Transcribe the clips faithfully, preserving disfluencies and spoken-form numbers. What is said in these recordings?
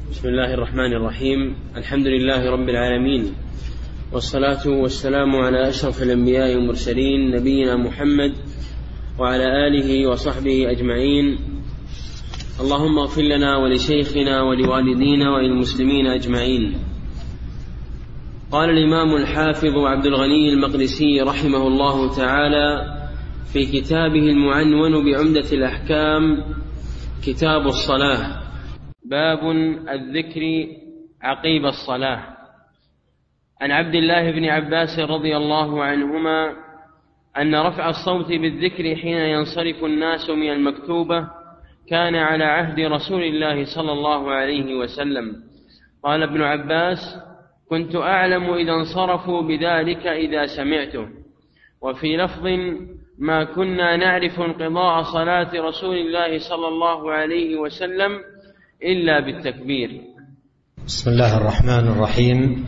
بسم الله الرحمن الرحيم. الحمد لله رب العالمين، والصلاة والسلام على أشرف الأنبياء والمرسلين نبينا محمد وعلى آله وصحبه أجمعين. اللهم اغفر لنا ولشيخنا ولوالدينا وللمسلمين أجمعين. قال الإمام الحافظ عبد الغني المقدسي رحمه الله تعالى في كتابه المعنون بعمدة الأحكام كتاب الصلاة: باب الذكر عقيب الصلاة. عن عبد الله بن عباس رضي الله عنهما أن رفع الصوت بالذكر حين ينصرف الناس من المكتوبة كان على عهد رسول الله صلى الله عليه وسلم. قال ابن عباس: كنت أعلم إذا انصرفوا بذلك إذا سمعته. وفي لفظ: ما كنا نعرف انقضاء صلاة رسول الله صلى الله عليه وسلم إلا بالتكبير. بسم الله الرحمن الرحيم.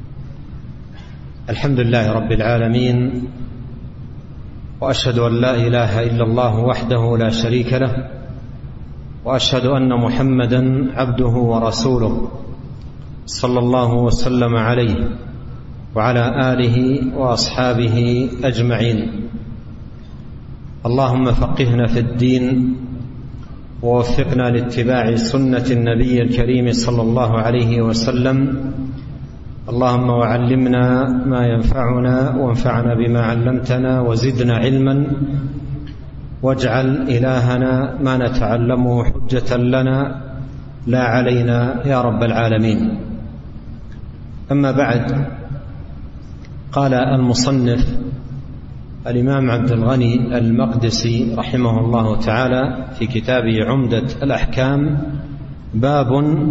الحمد لله رب العالمين، وأشهد أن لا إله إلا الله وحده لا شريك له، وأشهد أن محمدا عبده ورسوله صلى الله وسلم عليه وعلى آله وأصحابه أجمعين. اللهم فقهنا في الدين ووفقنا لاتباع سنة النبي الكريم صلى الله عليه وسلم. اللهم وعلمنا ما ينفعنا وانفعنا بما علمتنا وزدنا علما، واجعل إلهنا ما نتعلمه حجة لنا لا علينا يا رب العالمين. أما بعد، قال المصنف الإمام عبد الغني المقدسي رحمه الله تعالى في كتابه عمدة الأحكام: باب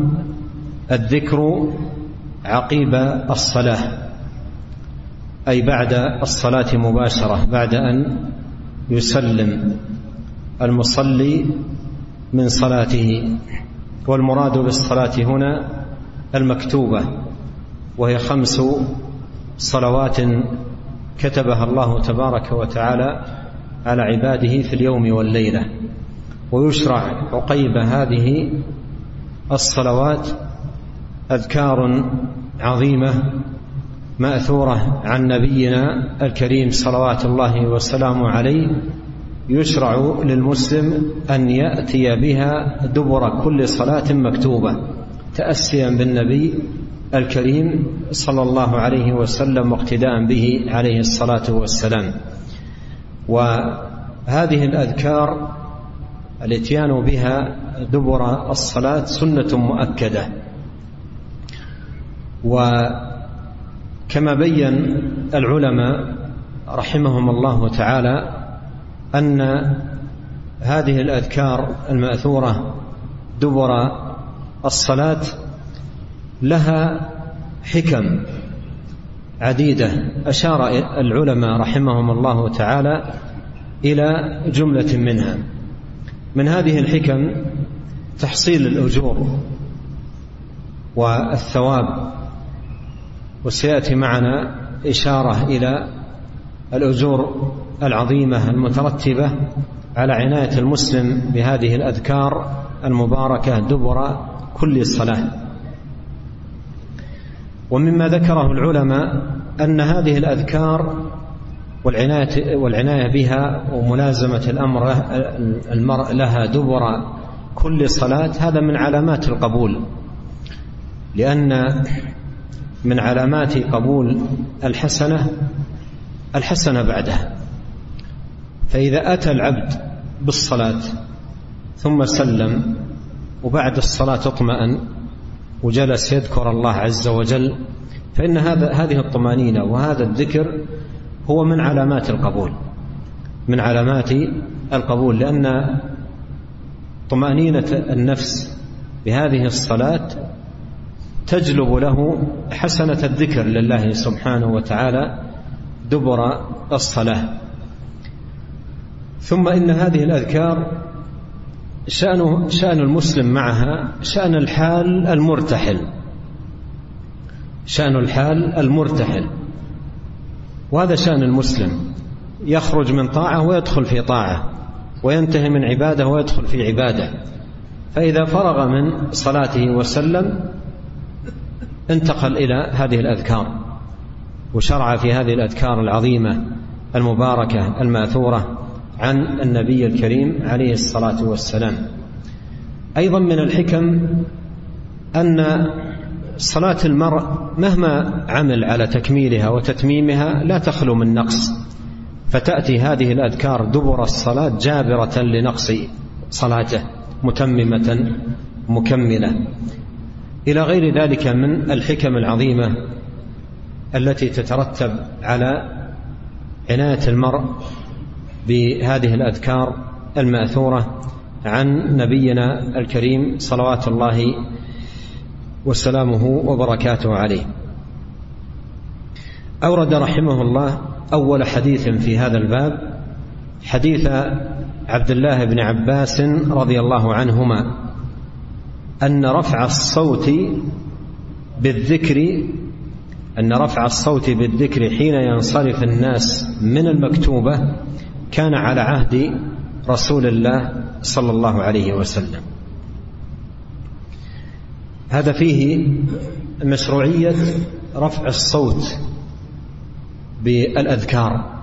الذكر عقيب الصلاة، أي بعد الصلاة مباشرة، بعد أن يسلم المصلي من صلاته. والمراد بالصلاة هنا المكتوبة، وهي خمس صلوات كتبها الله تبارك وتعالى على عباده في اليوم والليلة. ويشرع عقيب هذه الصلوات أذكار عظيمة مأثورة عن نبينا الكريم صلوات الله وسلامه عليه، يشرع للمسلم أن يأتي بها دبر كل صلاة مكتوبة تأسيا بالنبي الكريم صلى الله عليه وسلم واقتداء به عليه الصلاة والسلام. وهذه الأذكار الاتيان بها دبر الصلاة سنة مؤكدة. وكما بين العلماء رحمهم الله تعالى أن هذه الأذكار المأثورة دبر الصلاة لها حكم عديدة، أشار العلماء رحمهم الله تعالى إلى جملة منها. من هذه الحكم تحصيل الأجور والثواب، وسيأتي معنا إشارة إلى الأجور العظيمة المترتبة على عناية المسلم بهذه الأذكار المباركة دبر كل صلاة. ومما ذكره العلماء أن هذه الأذكار والعناية, والعناية بها وملازمة الأمر المرء لها دبر كل صلاة هذا من علامات القبول، لأن من علامات قبول الحسنة الحسنة بعدها. فإذا أتى العبد بالصلاة ثم سلم وبعد الصلاة اطمأن وجلس يذكر الله عز وجل، فإن هذا هذه الطمأنينة وهذا الذكر هو من علامات القبول، من علامات القبول، لأن طمأنينة النفس بهذه الصلاة تجلب له حسنة الذكر لله سبحانه وتعالى دبر الصلاة. ثم إن هذه الأذكار شأن, شأن المسلم معها شأن الحال المرتحل، شأن الحال المرتحل، وهذا شأن المسلم، يخرج من طاعة ويدخل في طاعة، وينتهي من عبادة ويدخل في عبادة. فإذا فرغ من صلاته وسلم انتقل إلى هذه الأذكار وشرع في هذه الأذكار العظيمة المباركة الماثورة عن النبي الكريم عليه الصلاة والسلام. أيضا من الحكم أن صلاة المرء مهما عمل على تكميلها وتتميمها لا تخلو من نقص، فتأتي هذه الأذكار دبر الصلاة جابرة لنقص صلاته متممة مكملة، إلى غير ذلك من الحكم العظيمة التي تترتب على عناية المرء بهذه الأذكار المأثورة عن نبينا الكريم صلوات الله وسلامه وبركاته عليه. أورد رحمه الله أول حديث في هذا الباب حديث عبد الله بن عباس رضي الله عنهما أن رفع الصوت بالذكر أن رفع الصوت بالذكر حين ينصرف الناس من المكتوبة كان على عهد رسول الله صلى الله عليه وسلم. هذا فيه مشروعية رفع الصوت بالأذكار،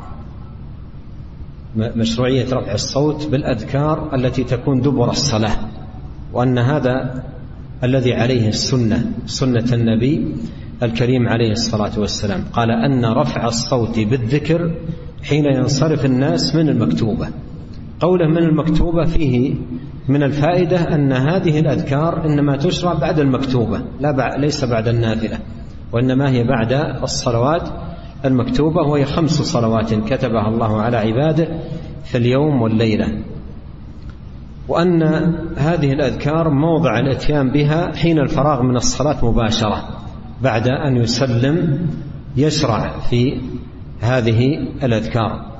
مشروعية رفع الصوت بالأذكار التي تكون دبر الصلاة، وأن هذا الذي عليه السنة سنة النبي الكريم عليه الصلاة والسلام. قال أن رفع الصوت بالذكر حين ينصرف الناس من المكتوبة. قوله من المكتوبة فيه من الفائدة أن هذه الأذكار إنما تشرع بعد المكتوبة، لا بعد ليس بعد النافلة، وإنما هي بعد الصلوات المكتوبة، وهي خمس صلوات كتبها الله على عباده في اليوم والليلة. وأن هذه الأذكار موضع الاتيان بها حين الفراغ من الصلاة مباشرة بعد أن يسلم يشرع في هذه الأذكار.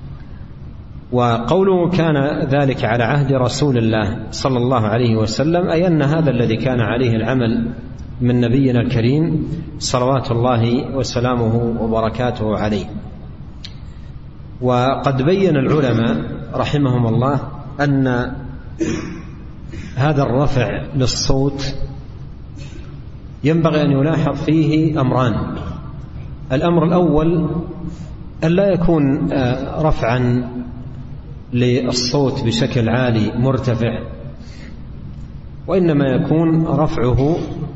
وقوله كان ذلك على عهد رسول الله صلى الله عليه وسلم أي أن هذا الذي كان عليه العمل من نبينا الكريم صلوات الله وسلامه وبركاته عليه. وقد بين العلماء رحمهم الله أن هذا الرفع للصوت ينبغي أن يلاحظ فيه أمران. الأمر الأول أن لا يكون رفعا للصوت بشكل عالي مرتفع، وإنما يكون رفعه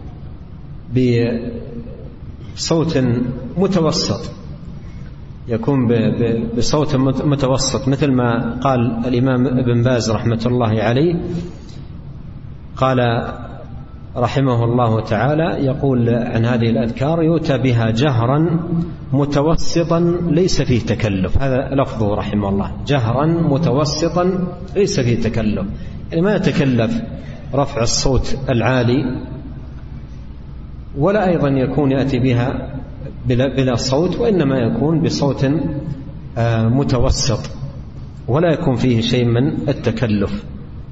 بصوت متوسط، يكون بصوت متوسط، مثل ما قال الإمام ابن باز رحمة الله عليه، قال رحمه الله تعالى يقول عن هذه الأذكار يؤتى بها جهرا متوسطا ليس فيه تكلف. هذا لفظه رحمه الله، جهرا متوسطا ليس فيه تكلف، يعني ما يتكلف رفع الصوت العالي، ولا أيضا يكون يأتي بها بلا, بلا صوت، وإنما يكون بصوت متوسط ولا يكون فيه شيء من التكلف.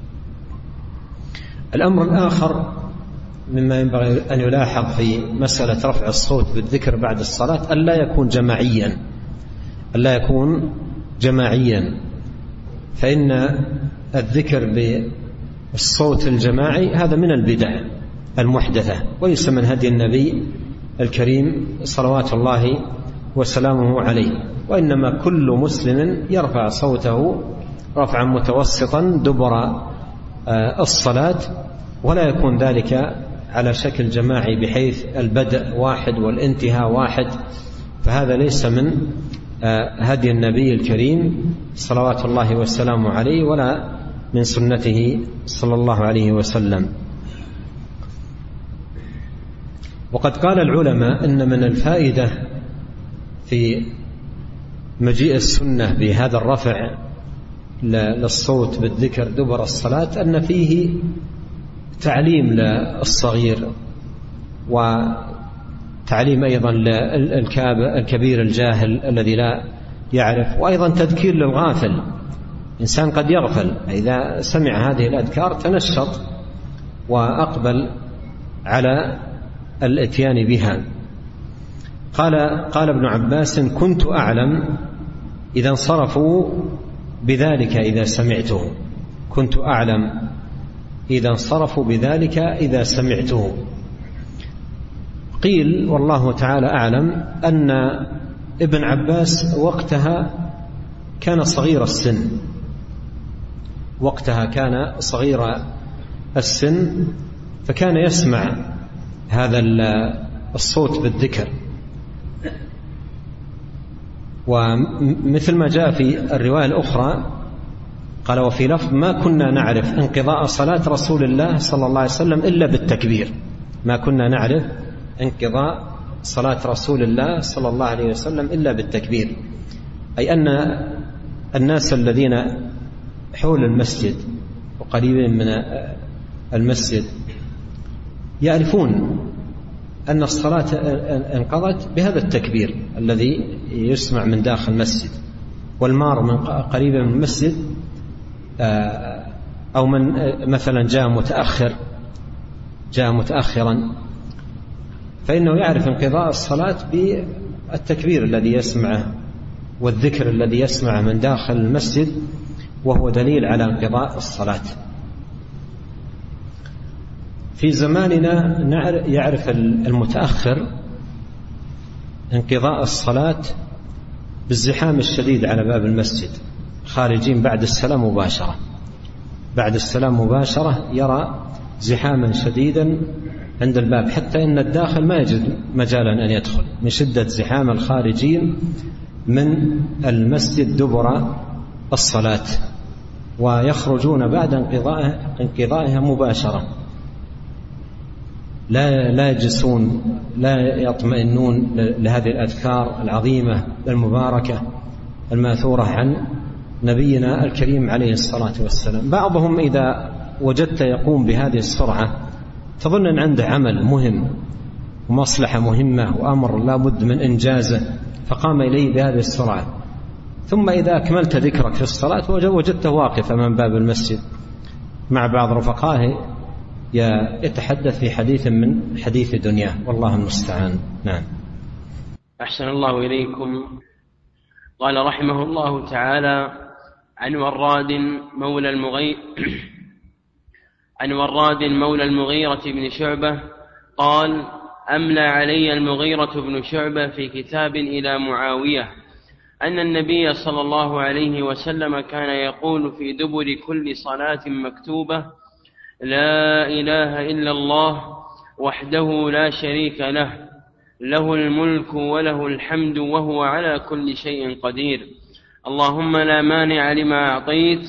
الأمر الآخر مما ينبغي أن يلاحظ في مسألة رفع الصوت بالذكر بعد الصلاة ألا يكون جماعيا، ألا يكون جماعيا، فإن الذكر بالصوت الجماعي هذا من البدع المحدثة، وليس من هدي النبي الكريم صلوات الله وسلامه عليه، وإنما كل مسلم يرفع صوته رفعا متوسطا دبر الصلاة، ولا يكون ذلك على شكل جماعي بحيث البدء واحد والانتهاء واحد، فهذا ليس من هدي النبي الكريم صلوات الله وسلامه عليه ولا من سنته صلى الله عليه وسلم. وقد قال العلماء إن من الفائدة في مجيء السنة بهذا الرفع للصوت بالذكر دبر الصلاة أن فيه تعليم للصغير وتعليم أيضا للكبير الجاهل الذي لا يعرف، وأيضا تذكير للغافل. إنسان قد يغفل، إذا سمع هذه الأذكار تنشط وأقبل على الاتيان بها. قال قال ابن عباس كنت أعلم إذا انصرفوا بذلك إذا سمعته، كنت أعلم إذا انصرفوا بذلك إذا سمعته. قيل والله تعالى أعلم أن ابن عباس وقتها كان صغير السن، وقتها كان صغير السن فكان يسمع هذا الصوت بالذكر. ومثل ما جاء في الرواية الأخرى قال وفي لفظ ما كنا نعرف انقضاء صلاة رسول الله صلى الله عليه وسلم إلا بالتكبير، ما كنا نعرف انقضاء صلاة رسول الله صلى الله عليه وسلم إلا بالتكبير، أي أن الناس الذين حول المسجد وقريبين من المسجد يعرفون أن الصلاة انقضت بهذا التكبير الذي يسمع من داخل المسجد. والمار من قريب من المسجد أو من مثلا جاء متأخر جاء متأخرا فإنه يعرف انقضاء الصلاة بالتكبير الذي يسمعه والذكر الذي يسمعه من داخل المسجد، وهو دليل على انقضاء الصلاة. في زماننا يعرف المتأخر انقضاء الصلاة بالزحام الشديد على باب المسجد، خارجين بعد السلام مباشرة بعد السلام مباشرة يرى زحاما شديدا عند الباب، حتى إن الداخل ما يجد مجالا أن يدخل من شدة زحام الخارجين من المسجد دبر الصلاة، ويخرجون بعد انقضائها مباشرة، لا لا يجلسون لا يطمئنون لهذه الأذكار العظيمة المباركة الماثورة عن نبينا الكريم عليه الصلاة والسلام. بعضهم إذا وجدت يقوم بهذه السرعة تظن أن عنده عمل مهم ومصلحة مهمة وأمر لا بد من إنجازه فقام إليه بهذه السرعة، ثم إذا أكملت ذكرك في الصلاة وجدته واقف أمام باب المسجد مع بعض رفقائه يتحدث في حديث من حديث دنياه، والله المستعان. نعم. أحسن الله إليكم. قال رحمه الله تعالى عن وراد مولى المغيرة عن وراد مولى المغيرة بن شعبة قال أملى علي المغيرة بن شعبة في كتاب إلى معاوية أن النبي صلى الله عليه وسلم كان يقول في دبر كل صلاة مكتوبة لا إله إلا الله وحده لا شريك له له الملك وله الحمد وهو على كل شيء قدير اللهم لا مانع لما أعطيت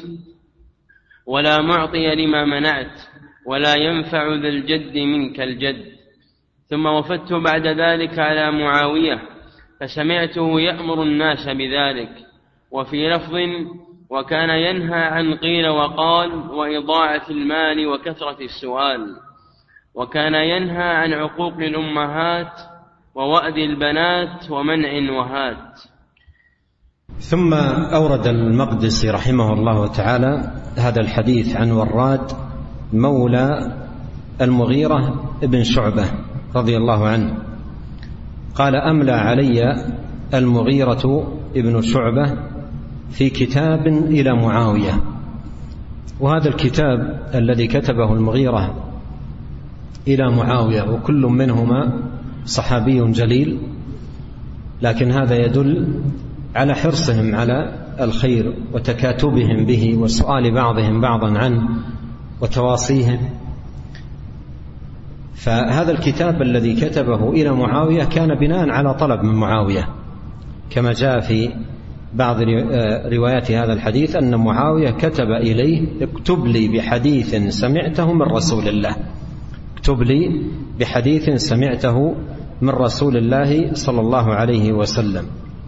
ولا معطي لما منعت ولا ينفع ذا الجد منك الجد. ثم وفدت بعد ذلك على معاوية فسمعته يأمر الناس بذلك، وفي لفظ وكان ينهى عن قيل وقال وإضاعة المال وكثرة السؤال، وكان ينهى عن عقوق الأمهات ووأد البنات ومنع وهات. ثم أورد المقدسي رحمه الله تعالى هذا الحديث عن وراد مولى المغيرة ابن شعبة رضي الله عنه قال أملى علي المغيرة ابن شعبة في كتاب إلى معاوية. وهذا الكتاب الذي كتبه المغيرة إلى معاوية وكل منهما صحابي جليل، لكن هذا يدل على حرصهم على الخير وتكاتبهم به وسؤال بعضهم بعضا عنه وتواصيهم. فهذا الكتاب الذي كتبه إلى معاوية كان بناء على طلب من معاوية، كما جاء في بعض روايات هذا الحديث أن معاوية كتب إليه اكتب لي بحديث سمعته من رسول الله اكتب لي بحديث سمعته من رسول الله صلى الله عليه وسلم.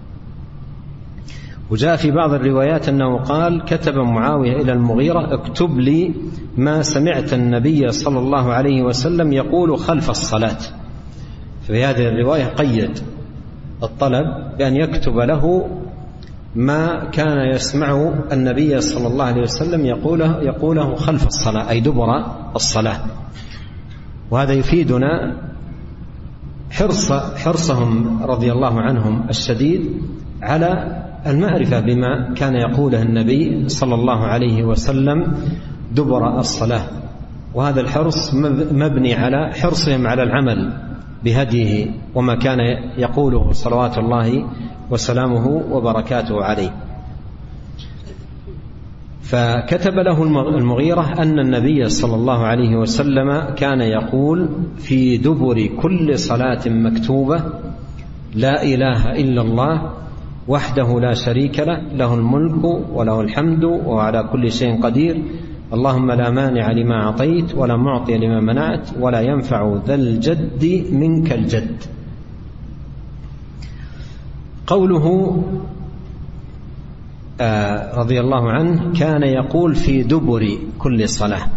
وجاء في بعض الروايات أنه قال كتب معاوية إلى المغيرة اكتب لي ما سمعت النبي صلى الله عليه وسلم يقول خلف الصلاة. في هذه الرواية قيد الطلب بأن يكتب له ما كان يسمع النبي صلى الله عليه وسلم يقوله, يقوله خلف الصلاة أي دبر الصلاة. وهذا يفيدنا حرص حرصهم رضي الله عنهم الشديد على المعرفة بما كان يقوله النبي صلى الله عليه وسلم دبر الصلاة، وهذا الحرص مبني على حرصهم على العمل بهديه وما كان يقوله صلوات الله وسلامه وبركاته عليه. فكتب له المغيرة أن النبي صلى الله عليه وسلم كان يقول في دبر كل صلاة مكتوبة: لا إله إلا الله وحده لا شريك له، له الملك وله الحمد وعلى كل شيء قدير، اللهم لا مانع لما أعطيت ولا معطي لما منعت ولا ينفع ذا الجد منك الجد. قوله آه رضي الله عنه كان يقول في دبر كل صلاة.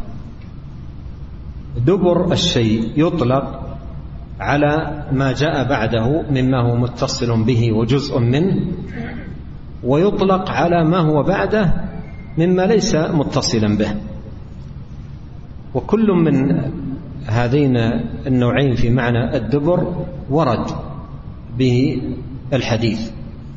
دبر الشيء يطلق على ما جاء بعده مما هو متصل به وجزء منه، ويطلق على ما هو بعده مما ليس متصلا به، وكل من هذين النوعين في معنى الدبر ورد به الحديث.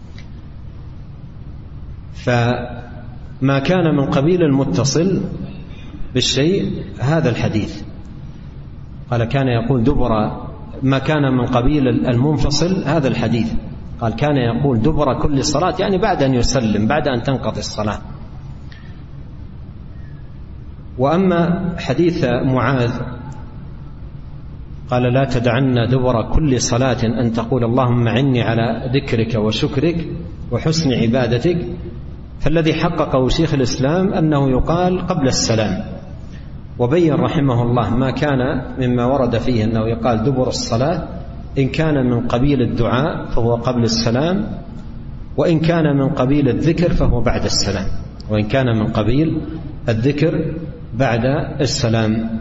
فما كان من قبيل المتصل بالشيء هذا الحديث، قال كان يقول دبر ما كان من قبيل المنفصل هذا الحديث، قال كان يقول دبر كل صلاة، يعني بعد أن يسلم، بعد أن تنقضي الصلاة. وأما حديث معاذ قال لا تدعن دبر كل صلاة أن تقول اللهم أعني على ذكرك وشكرك وحسن عبادتك، فالذي حققه شيخ الإسلام أنه يقال قبل السلام، وبين رحمه الله ما كان مما ورد فيه أنه يقال دبر الصلاة، إن كان من قبيل الدعاء فهو قبل السلام، وإن كان من قبيل الذكر فهو بعد السلام، وإن كان من قبيل الذكر بعد السلام.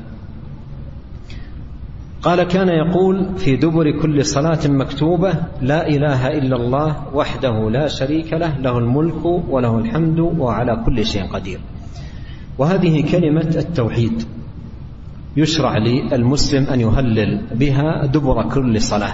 قال كان يقول في دبر كل صلاة مكتوبة: لا إله إلا الله وحده لا شريك له، له الملك وله الحمد وعلى كل شيء قدير. وهذه كلمة التوحيد يشرع للمسلم أن يهلل بها دبر كل صلاة.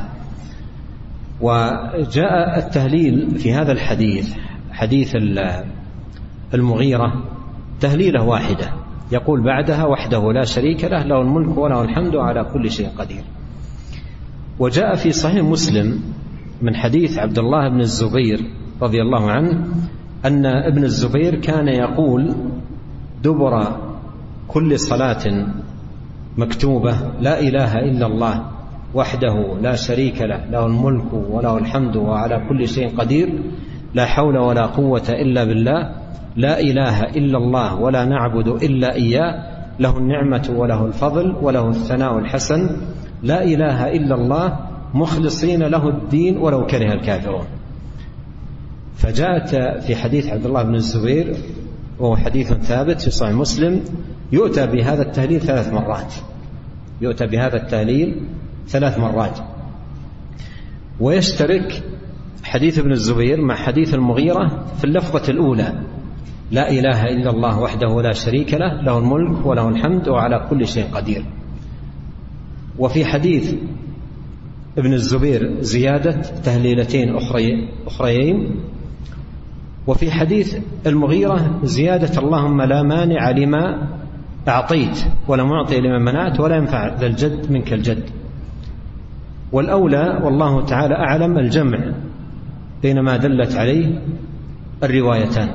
وجاء التهليل في هذا الحديث، حديث المغيرة، تهليله واحدة، يقول بعدها: وحده لا شريك له، له الملك وله الحمد على كل شيء قدير. وجاء في صحيح مسلم من حديث عبد الله بن الزبير رضي الله عنه أن ابن الزبير كان يقول دبر كل صلاة مكتوبة: لا إله إلا الله وحده لا شريك له، له الملك وله الحمد وعلى كل شيء قدير، لا حول ولا قوة إلا بالله، لا إله إلا الله ولا نعبد إلا إياه، له النعمة وله الفضل وله الثناء الحسن، لا إله إلا الله مخلصين له الدين ولو كره الكافرون. فجاءت في حديث عبد الله بن الزبير، وهو حديث ثابت في صحيح مسلم، يؤتى بهذا التهليل ثلاث مرات، يؤتى بهذا التهليل ثلاث مرات. ويشترك حديث ابن الزبير مع حديث المغيرة في اللفظة الأولى: لا إله إلا الله وحده لا شريك له، له الملك وله الحمد وعلى كل شيء قدير. وفي حديث ابن الزبير زيادة تهليلتين أخريين، وفي حديث المغيرة زيادة اللهم لا مانع لما أعطيت ولا معطي لما منعت ولا ينفع ذا الجد منك الجد. والأولى والله تعالى أعلم الجمع بين ما دلت عليه الروايتان،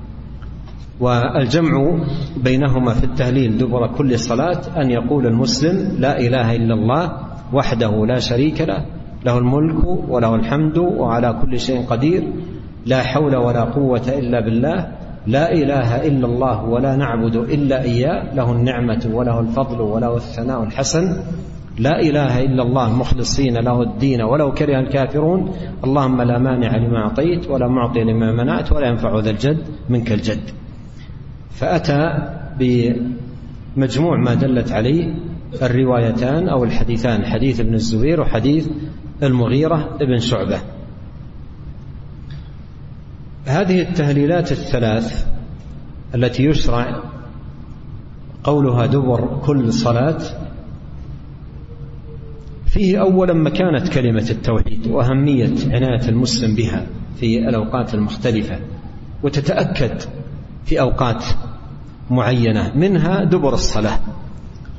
والجمع بينهما في التهليل دبر كل صلاة أن يقول المسلم: لا إله إلا الله وحده لا شريك له، له الملك وله الحمد وعلى كل شيء قدير، لا حول ولا قوة إلا بالله، لا إله إلا الله ولا نعبد إلا إياه، له النعمة وله الفضل وله الثناء الحسن، لا إله إلا الله مخلصين له الدين ولو كره الكافرون، اللهم لا مانع لما أعطيت ولا معطي لما منعت ولا ينفع ذا الجد منك الجد. فأتى بمجموع ما دلت عليه الروايتان أو الحديثان، حديث ابن الزبير وحديث المغيرة ابن شعبة. هذه التهليلات الثلاث التي يشرع قولها دبر كل صلاة فيه أولا مكانة كلمة التوحيد وأهمية عناية المسلم بها في الأوقات المختلفة، وتتأكد في أوقات معينة، منها دبر الصلاة.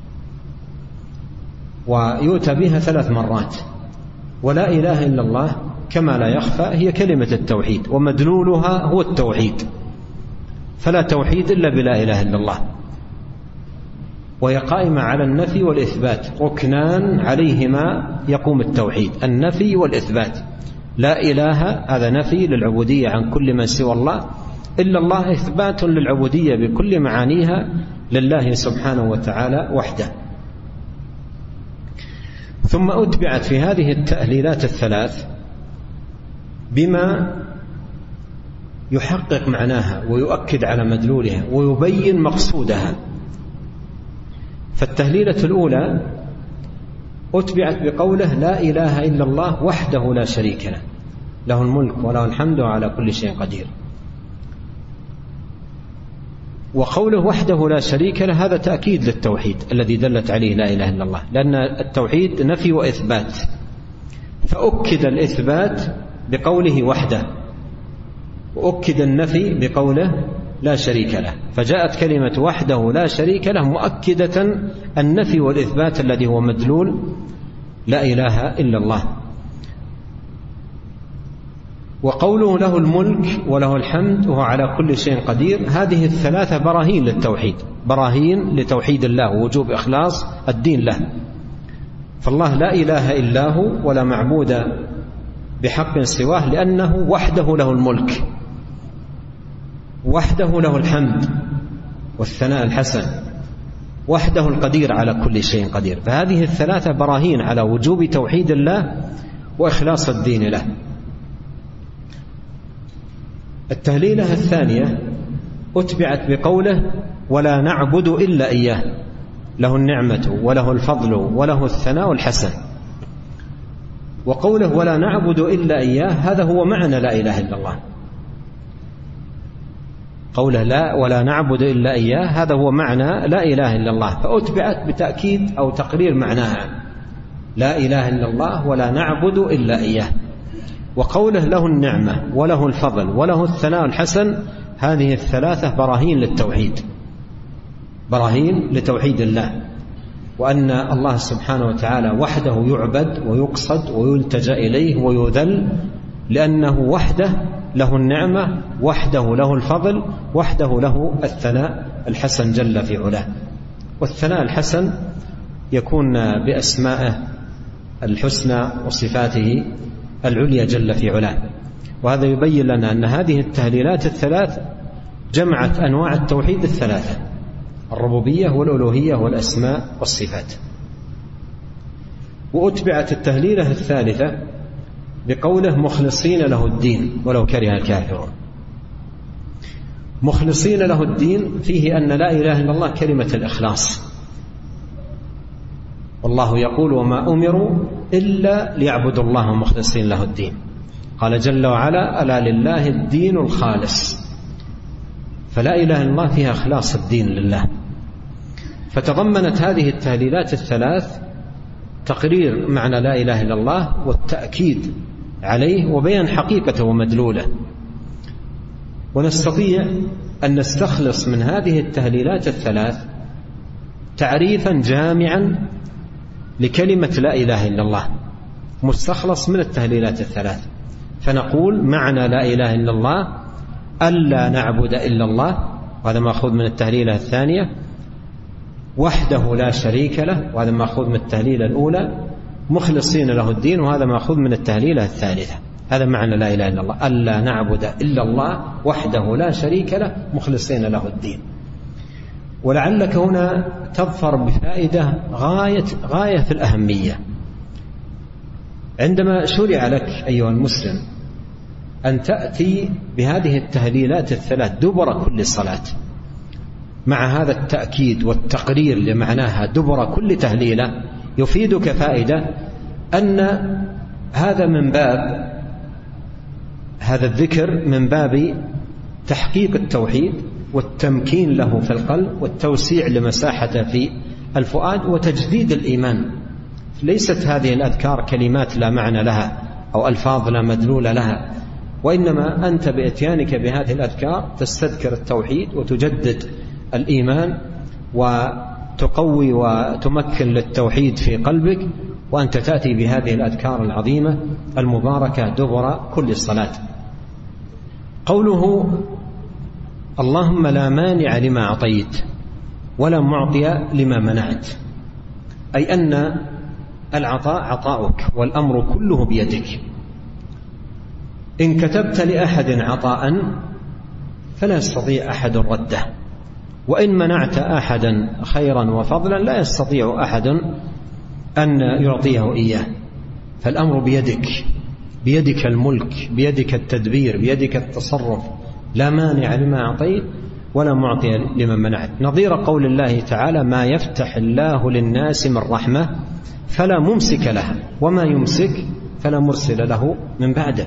ويؤتى بها ثلاث مرات. ولا إله إلا الله كما لا يخفى هي كلمة التوحيد، ومدلولها هو التوحيد، فلا توحيد إلا بلا إله إلا الله، وهي قائمة على النفي والإثبات، ركنان عليهما يقوم التوحيد، النفي والإثبات. لا إله هذا نفي للعبودية عن كل من سوى الله، إلا الله إثبات للعبودية بكل معانيها لله سبحانه وتعالى وحده. ثم أتبعت في هذه التأهيلات الثلاث بما يحقق معناها ويؤكد على مدلولها ويبين مقصودها. فالتهليلة الأولى أتبعت بقوله لا إله إلا الله وحده لا شريك له، له الملك وله الحمد وعلى كل شيء قدير. وقوله وحده لا شريك له هذا تأكيد للتوحيد الذي دلت عليه لا إله إلا الله، لأن التوحيد نفي وإثبات، فأكد الإثبات بقوله وحده، وأكد النفي بقوله لا شريك له، فجاءت كلمة وحده لا شريك له مؤكدة النفي والإثبات الذي هو مدلول لا إله إلا الله. وقوله له الملك وله الحمد وهو على كل شيء قدير، هذه الثلاثة براهين للتوحيد، براهين لتوحيد الله ووجوب إخلاص الدين له. فالله لا إله إلا هو ولا معبود بحق سواه، لأنه وحده له الملك، وحده له الحمد والثناء الحسن، وحده القدير على كل شيء قدير. فهذه الثلاثة براهين على وجوب توحيد الله وإخلاص الدين له. التهليلة الثانية أتبعت بقوله ولا نعبد إلا إياه، له النعمة وله الفضل وله الثناء الحسن. وقوله ولا نعبد إلا إياه هذا هو معنى لا إله إلا الله، قوله لا ولا نعبد إلا إياه هذا هو معنى لا إله إلا الله، فأتبعت بتأكيد أو تقرير معناها، لا إله إلا الله ولا نعبد إلا إياه. وقوله له النعمة وله الفضل وله الثناء الحسن، هذه الثلاثة براهين للتوحيد، براهين لتوحيد الله، وأن الله سبحانه وتعالى وحده يعبد ويقصد ويلتجأ إليه ويذل، لأنه وحده له النعمة، وحده له الفضل، وحده له الثناء الحسن جل في علاه. والثناء الحسن يكون بأسمائه الحسنى وصفاته العليا جل في علاه. وهذا يبين لنا أن هذه التهليلات الثلاث جمعت أنواع التوحيد الثلاثة، الربوبية والألوهية والأسماء والصفات. وأتبعت التهليلة الثالثة بقوله مخلصين له الدين ولو كره الكافرون. مخلصين له الدين فيه أن لا إله إلا الله كلمة الإخلاص، والله يقول وما أمروا إلا ليعبدوا الله مخلصين له الدين. قال جل وعلا ألا لله الدين الخالص، فلا إله إلا الله فيها إخلاص الدين لله. فتضمنت هذه التهليلات الثلاث تقرير معنى لا إله إلا الله والتأكيد عليه وبيان حقيقته ومدلوله. ونستطيع أن نستخلص من هذه التهليلات الثلاث تعريفا جامعا لكلمة لا إله إلا الله مستخلص من التهليلات الثلاث، فنقول معنى لا إله إلا الله ألا نعبد إلا الله، وهذا مأخوذ من التهليلة الثانية. وحده لا شريك له، وهذا مأخوذ من التهليلة الأولى. مخلصين له الدين، وهذا مأخوذ من التهليلة الثالثة. هذا معنى لا إله إلا الله ألا نعبد إلا الله وحده لا شريك له مخلصين له الدين. ولعلك هنا تظفر بفائدة غاية, غاية في الأهمية. عندما شرع لك أيها المسلم أن تأتي بهذه التهليلات الثلاث دبر كل صلاة، مع هذا التأكيد والتقرير لمعناها دبر كل تهليلة، يفيدك فائدة أن هذا من باب هذا الذكر من باب تحقيق التوحيد والتمكين له في القلب والتوسيع لمساحته في الفؤاد وتجديد الإيمان. ليست هذه الأذكار كلمات لا معنى لها أو ألفاظ لا مدلول لها، وإنما أنت بإتيانك بهذه الأذكار تستذكر التوحيد وتجدد الإيمان تقوي وتمكن للتوحيد في قلبك، وأنت تأتي بهذه الأذكار العظيمة المباركة دبر كل صلاة. قوله اللهم لا مانع لما أعطيت ولا معطي لما منعت، أي أن العطاء عطاؤك والأمر كله بيدك. إن كتبت لأحد عطاء فلا يستطيع أحد رده، وإن منعت أحدا خيرا وفضلا لا يستطيع أحد أن يعطيه إياه. فالأمر بيدك، بيدك الملك، بيدك التدبير، بيدك التصرف. لا مانع لما أعطيت ولا معطي لمن منعت. نظير قول الله تعالى ما يفتح الله للناس من رحمة فلا ممسك لها وما يمسك فلا مرسل له من بعده.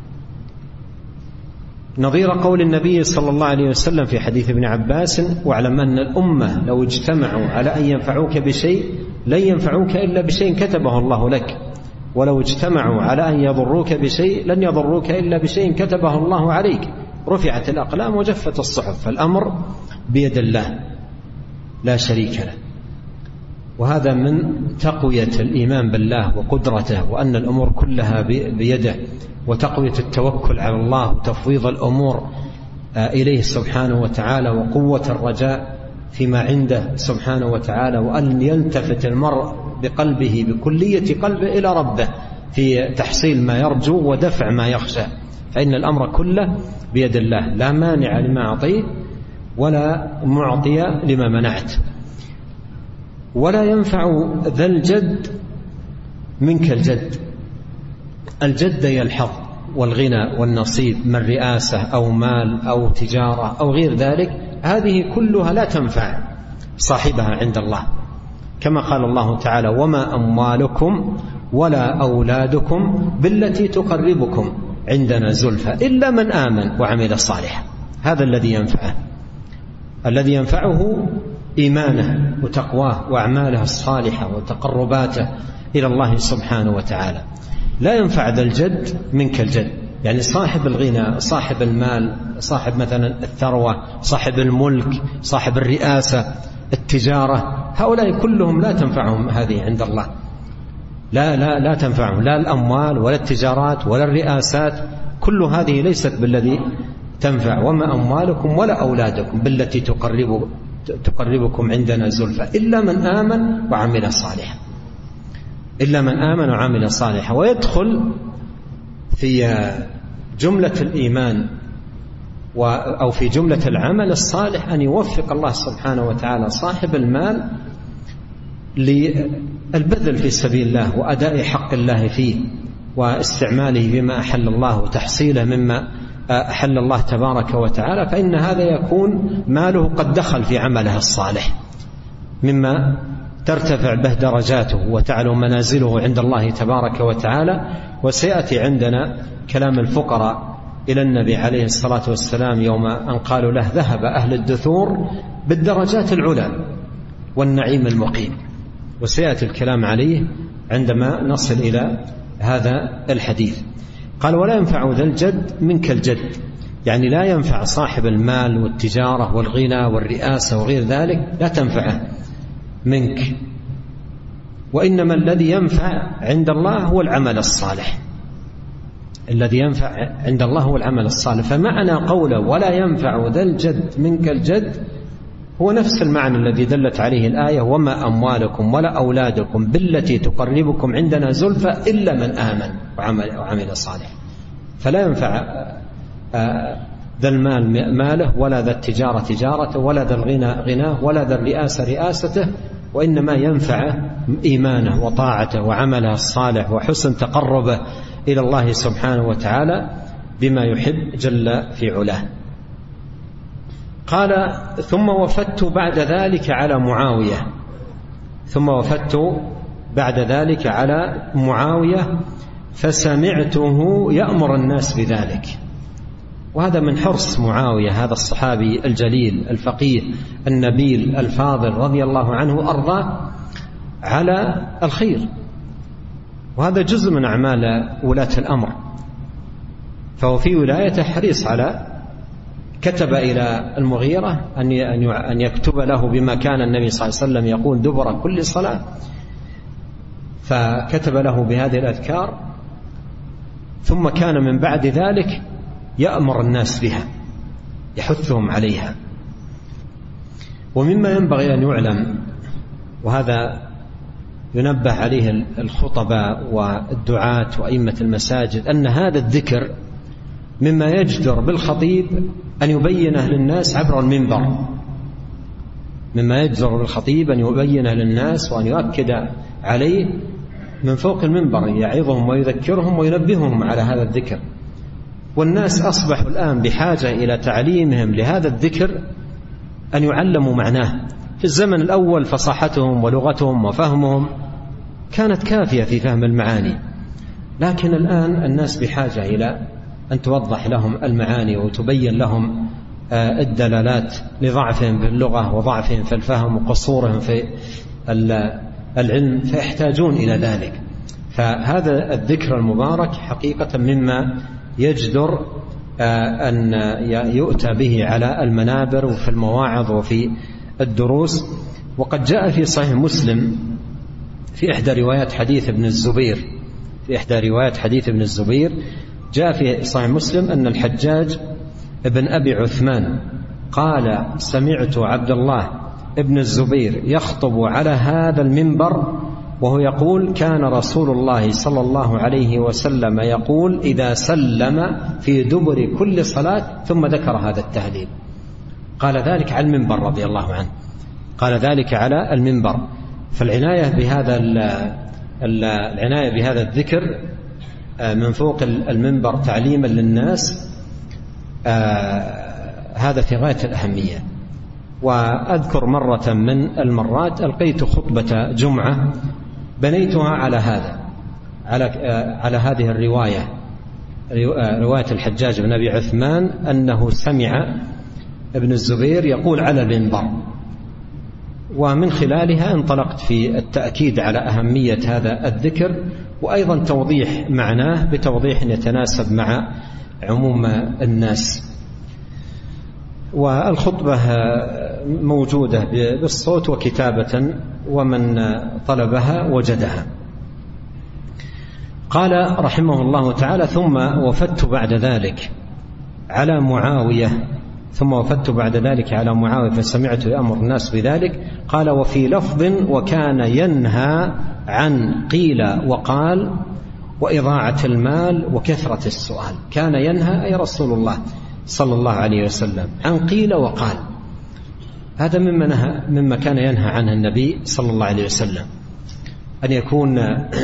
نظير قول النبي صلى الله عليه وسلم في حديث ابن عباس واعلم أن الأمة لو اجتمعوا على أن ينفعوك بشيء لن ينفعوك إلا بشيء كتبه الله لك، ولو اجتمعوا على أن يضروك بشيء لن يضروك إلا بشيء كتبه الله عليك. رفعت الأقلام وجفت الصحف، فالأمر بيد الله لا شريك له. وهذا من تقوية الإيمان بالله وقدرته، وأن الأمور كلها بيده، وتقوية التوكل على الله وتفويض الأمور إليه سبحانه وتعالى، وقوة الرجاء فيما عنده سبحانه وتعالى، وأن يلتفت المرء بقلبه بكلية قلبه إلى ربه في تحصيل ما يرجو ودفع ما يخشى، فإن الأمر كله بيد الله. لا مانع لما أعطيت ولا معطي لما منعت. ولا ينفع ذا الجد منك الجد. الجد هي الحظ والغنى والنصيب من رئاسة أو مال أو تجارة أو غير ذلك، هذه كلها لا تنفع صاحبها عند الله، كما قال الله تعالى وما أموالكم ولا أولادكم بالتي تقربكم عندنا زلفى إلا من آمن وعمل صالحا. هذا الذي ينفعه، الذي ينفعه إيمانه وتقواه وأعماله الصالحة وتقرباته إلى الله سبحانه وتعالى. لا ينفع ذا الجد منك الجد، يعني صاحب الغنى، صاحب المال، صاحب مثلا الثروة، صاحب الملك، صاحب الرئاسة، التجارة، هؤلاء كلهم لا تنفعهم هذه عند الله. لا لا لا تنفعهم لا الأموال ولا التجارات ولا الرئاسات، كل هذه ليست بالذي تنفع. وما أموالكم ولا أولادكم بالتي تقرب تقربكم عندنا زلفى إلا من آمن وعمل صالحا، إلا من آمن وعمل صالحا. ويدخل في جملة الإيمان أو في جملة العمل الصالح أن يوفق الله سبحانه وتعالى صاحب المال للبذل في سبيل الله وأداء حق الله فيه واستعماله بما أحل الله وتحصيله مما أحل الله تبارك وتعالى، فإن هذا يكون ماله قد دخل في عمله الصالح مما ترتفع به درجاته وتعلو منازله عند الله تبارك وتعالى. وسيأتي عندنا كلام الفقراء إلى النبي عليه الصلاة والسلام يوم أن قالوا له ذهب أهل الدثور بالدرجات العلى والنعيم المقيم، وسيأتي الكلام عليه عندما نصل إلى هذا الحديث. قال ولا ينفع ذا الجد منك الجد، يعني لا ينفع صاحب المال والتجارة والغنى والرئاسة وغير ذلك، لا تنفعه منك، وإنما الذي ينفع عند الله هو العمل الصالح. الذي ينفع عند الله هو العمل الصالح. فمعنى قوله ولا ينفع ذا الجد منك الجد هو نفس المعنى الذي دلت عليه الآية وما أموالكم ولا أولادكم بالتي تقربكم عندنا زلفى إلا من آمن وعمل, وعمل صالح. فلا ينفع ذا المال ماله ولا ذا التجارة تجارته ولا ذا الغنى غناه ولا ذا الرئاسة رئاسته، وإنما ينفع إيمانه وطاعته وعمله الصالح وحسن تقربه إلى الله سبحانه وتعالى بما يحب جل في علاه. قال ثم وفدت بعد ذلك على معاوية ثم وفدت بعد ذلك على معاوية فسمعته يأمر الناس بذلك. وهذا من حرص معاوية هذا الصحابي الجليل الفقيه النبيل الفاضل رضي الله عنه وأرضاه على الخير، وهذا جزء من أعمال ولاة الأمر، فهو في ولايته حريص على كتب إلى المغيرة أن يكتب له بما كان النبي صلى الله عليه وسلم يقول دبر كل صلاة، فكتب له بهذه الأذكار، ثم كان من بعد ذلك يأمر الناس بها، يحثهم عليها. ومما ينبغي أن يعلم، وهذا ينبه عليه الخطباء والدعاة وأئمة المساجد، أن هذا الذكر مما يجدر بالخطيب أن يبينه للناس عبر المنبر، مما يجدر بالخطيب أن يبينه للناس وأن يؤكد عليه من فوق المنبر، يعظهم ويذكرهم وينبههم على هذا الذكر. والناس أصبحوا الآن بحاجة إلى تعليمهم لهذا الذكر، أن يعلموا معناه. في الزمن الأول فصاحتهم ولغتهم وفهمهم كانت كافية في فهم المعاني، لكن الآن الناس بحاجة إلى أن توضح لهم المعاني وتبين لهم الدلالات لضعفهم في اللغة وضعفهم في الفهم وقصورهم في العلم، فيحتاجون إلى ذلك. فهذا الذكر المبارك حقيقة مما يجدر أن يؤتى به على المنابر وفي المواعظ وفي الدروس. وقد جاء في صحيح مسلم في إحدى روايات حديث ابن الزبير في إحدى روايات حديث ابن الزبير جاء في صحيح مسلم أن الحجاج ابن أبي عثمان قال: سمعت عبد الله ابن الزبير يخطب على هذا المنبر وهو يقول: كان رسول الله صلى الله عليه وسلم يقول إذا سلم في دبر كل صلاة، ثم ذكر هذا التهليل. قال ذلك على المنبر رضي الله عنه، قال ذلك على المنبر. فالعناية بهذا العناية بهذا الذكر من فوق المنبر تعليما للناس هذا في غاية الأهمية. وأذكر مرة من المرات ألقيت خطبة جمعة بنيتها على هذا على على هذه الرواية، رواية الحجاج بن أبي عثمان أنه سمع ابن الزبير يقول على المنبر، ومن خلالها انطلقت في التأكيد على أهمية هذا الذكر، وأيضا توضيح معناه بتوضيح يتناسب مع عموم الناس. والخطبة موجودة بالصوت وكتابة، ومن طلبها وجدها. قال رحمه الله تعالى: ثم وفدت بعد ذلك على معاوية ثم وفدت بعد ذلك على معاوية فسمعت يأمر الناس بذلك. قال: وفي لفظ: وكان ينهى عن قيل وقال وإضاعة المال وكثرة السؤال. كان ينهى أي رسول الله صلى الله عليه وسلم عن قيل وقال، هذا مما, نهى مما كان ينهى عنه النبي صلى الله عليه وسلم، أن يكون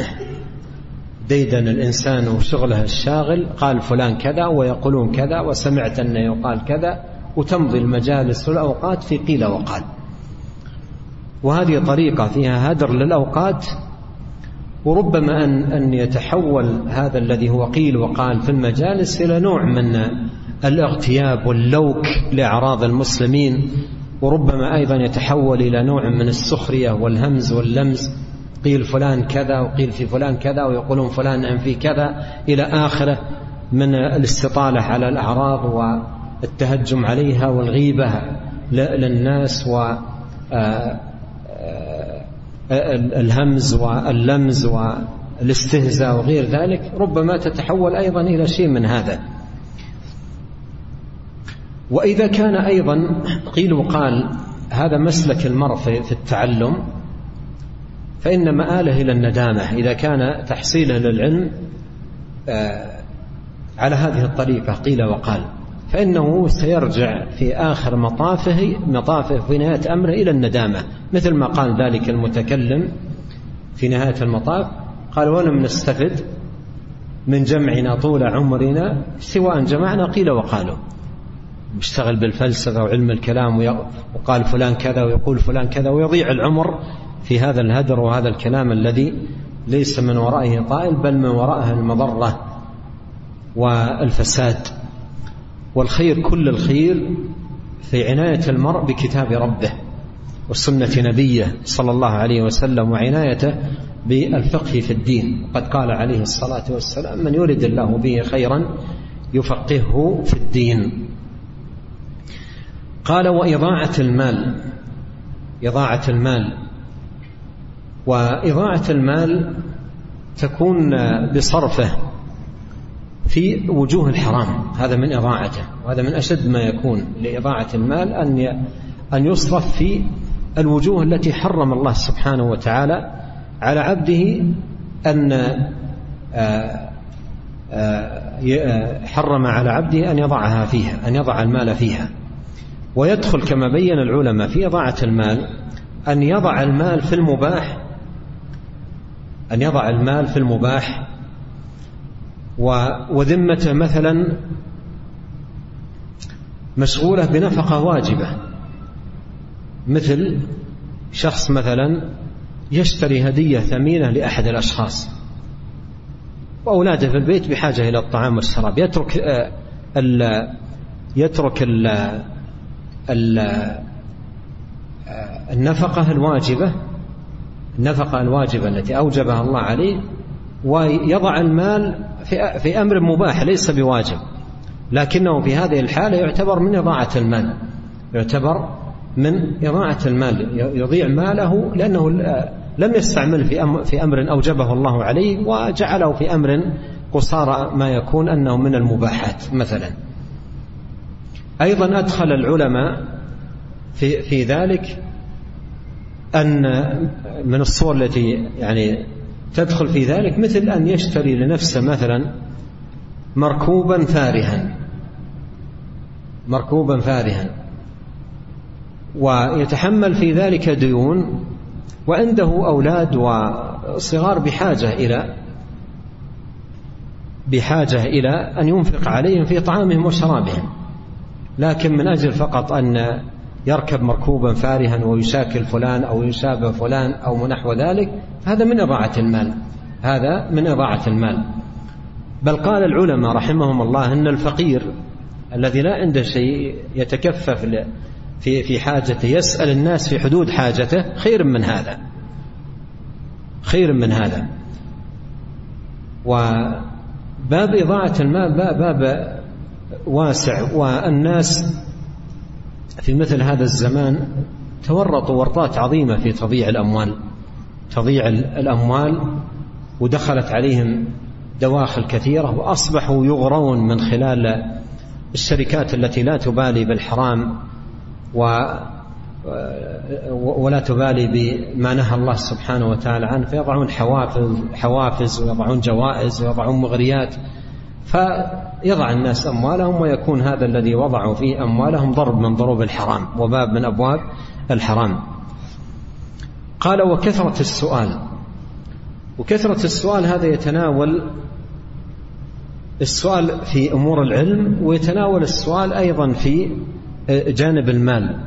ديدن الإنسان وشغله الشاغل، قال فلان كذا ويقولون كذا وسمعت أن يقال كذا، وتمضي المجالس والأوقات في قيل وقال. وهذه طريقة فيها هدر للأوقات، وربما أن, أن يتحول هذا الذي هو قيل وقال في المجالس إلى نوع من الاغتياب واللوك لأعراض المسلمين، وربما أيضا يتحول إلى نوع من السخرية والهمز واللمز، قيل فلان كذا وقيل في فلان كذا ويقولون فلان أن في كذا إلى آخره، من الاستطالة على الأعراض والتهجم عليها والغيبة للناس والهمز واللمز والاستهزاء وغير ذلك، ربما تتحول أيضا إلى شيء من هذا. وإذا كان أيضا قيل وقال هذا مسلك المرء في التعلم، فإن مآله إلى الندامة إذا كان تحصيله للعلم على هذه الطريقة قيل وقال، فإنه سيرجع في آخر مطافه مطافه في نهاية أمره إلى الندامة، مثل ما قال ذلك المتكلم في نهاية المطاف، قال: ولم نستفد من جمعنا طول عمرنا سواء جمعنا قيل وقالوا. يشتغل بالفلسفة وعلم الكلام وقال فلان كذا ويقول فلان كذا، ويضيع العمر في هذا الهدر وهذا الكلام الذي ليس من ورائه طائل، بل من ورائه المضرة والفساد. والخير كل الخير في عناية المرء بكتاب ربه وسنة نبيه صلى الله عليه وسلم، وعنايته بالفقه في الدين. قد قال عليه الصلاة والسلام: من يرد الله به خيرا يفقهه في الدين. قال وإضاعة المال، إضاعة المال، وإضاعة المال تكون بصرفه في وجوه الحرام، هذا من إضاعته، وهذا من أشد ما يكون لإضاعة المال أن أن يصرف في الوجوه التي حرم الله سبحانه وتعالى على عبده أن حرم على عبده أن يضعها فيها، أن يضع المال فيها. ويدخل كما بين العلماء في إضاعة المال أن يضع المال في المباح، أن يضع المال في المباح وذمته مثلا مشغولة بنفقة واجبة، مثل شخص مثلا يشتري هدية ثمينة لأحد الأشخاص وأولاده في البيت بحاجة إلى الطعام والشراب، يترك ال يترك ال ال النفقة الواجبة النفقة الواجبة التي أوجبها الله عليه، ويضع المال في في أمر مباح ليس بواجب، لكنه في هذه الحالة يعتبر من إضاعة المال، يعتبر من إضاعة المال، يضيع ماله لأنه لم يستعمل في في أمر أوجبه الله عليه وجعله في أمر قصارى ما يكون أنه من المباحات مثلا. أيضا أدخل العلماء في في ذلك أن من الصور التي يعني تدخل في ذلك مثل أن يشتري لنفسه مثلا مركوبا فارها مركوبا فارها ويتحمل في ذلك ديون، وعنده أولاد وصغار بحاجة إلى بحاجة إلى أن ينفق عليهم في طعامهم وشرابهم، لكن من أجل فقط أن يركب مركوبا فارها ويشاكل فلان أو يشابه فلان أو نحو ذلك، هذا من إضاعة المال، هذا من إضاعة المال. بل قال العلماء رحمهم الله أن الفقير الذي لا عنده شيء يتكفف في في حاجته يسأل الناس في حدود حاجته خير من هذا، خير من هذا. وباب إضاعة المال باب, باب واسع، والناس في مثل هذا الزمان تورطوا ورطات عظيمة في تضييع الأموال تضييع الأموال ودخلت عليهم دواخل كثيرة، وأصبحوا يغرون من خلال الشركات التي لا تبالي بالحرام ولا تبالي بما نهى الله سبحانه وتعالى عنه، فيضعون حوافز حوافز ويضعون جوائز ويضعون مغريات، فيضع الناس أموالهم، ويكون هذا الذي وضعوا فيه أموالهم ضرب من ضروب الحرام وباب من أبواب الحرام. قال وكثرة السؤال، وكثرة السؤال هذا يتناول السؤال في أمور العلم، ويتناول السؤال أيضا في جانب المال.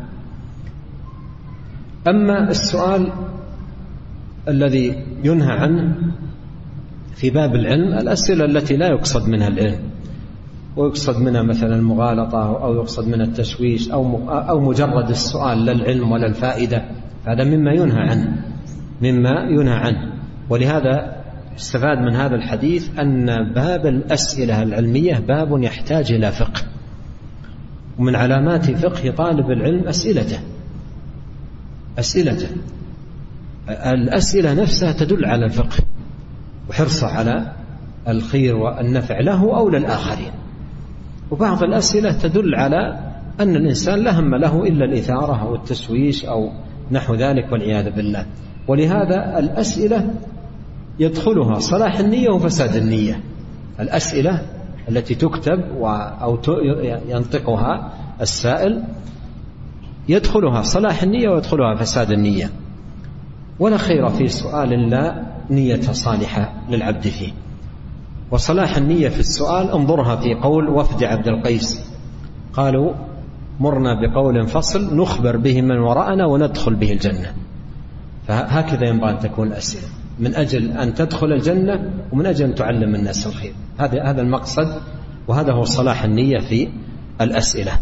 أما السؤال الذي ينهى عنه في باب العلم الأسئلة التي لا يقصد منها العلم، ويقصد منها مثلا المغالطة أو يقصد منها التشويش أو أو مجرد السؤال لا العلم ولا الفائدة، هذا مما ينهى عنه مما ينهى عنه. ولهذا استفاد من هذا الحديث أن باب الأسئلة العلمية باب يحتاج إلى فقه، ومن علامات فقه طالب العلم أسئلته أسئلته الأسئلة نفسها تدل على الفقه وحرصه على الخير والنفع له أو للآخرين، وبعض الأسئلة تدل على أن الإنسان لا هم له إلا الإثارة أو التسويش أو نحو ذلك والعياذ بالله. ولهذا الأسئلة يدخلها صلاح النية وفساد النية، الأسئلة التي تكتب أو ينطقها السائل يدخلها صلاح النية ويدخلها فساد النية، ولا خير في سؤال لا نية صالحة للعبد فيه. وصلاح النية في السؤال انظرها في قول وفد عبد القيس، قالوا مرنا بقول فصل نخبر به من وراءنا وندخل به الجنة. فهكذا ينبغي أن تكون الأسئلة، من أجل أن تدخل الجنة ومن أجل أن تعلم الناس الخير، هذا هذا المقصد، وهذا هو صلاح النية في الأسئلة.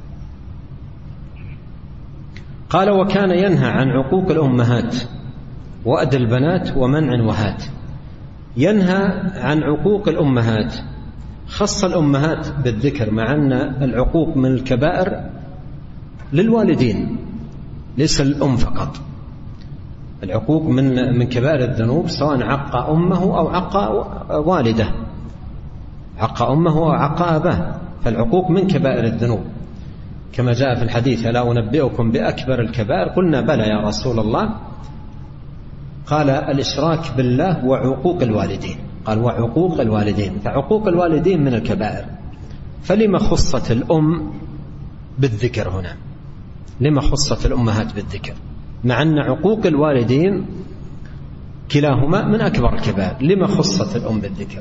قال وكان ينهى عن عقوق الأمهات وأدى البنات ومنع وهات. ينهى عن عقوق الأمهات، خص الأمهات بالذكر مع أن العقوق من الكبائر للوالدين ليس للأم فقط. العقوق من من كبائر الذنوب، سواء عق أمه أو عق والده، عق أمه أو عق أباه، فالعقوق من كبائر الذنوب كما جاء في الحديث: ألا أنبئكم بأكبر الكبائر؟ قلنا بلى يا رسول الله. قال: الإشراك بالله وعقوق الوالدين. قال: وعقوق الوالدين، فعقوق الوالدين من الكبائر. فلما خصت الأم بالذكر هنا؟ لما خصت الأمهات بالذكر مع أن عقوق الوالدين كلاهما من أكبر الكبائر؟ لما خصت الأم بالذكر؟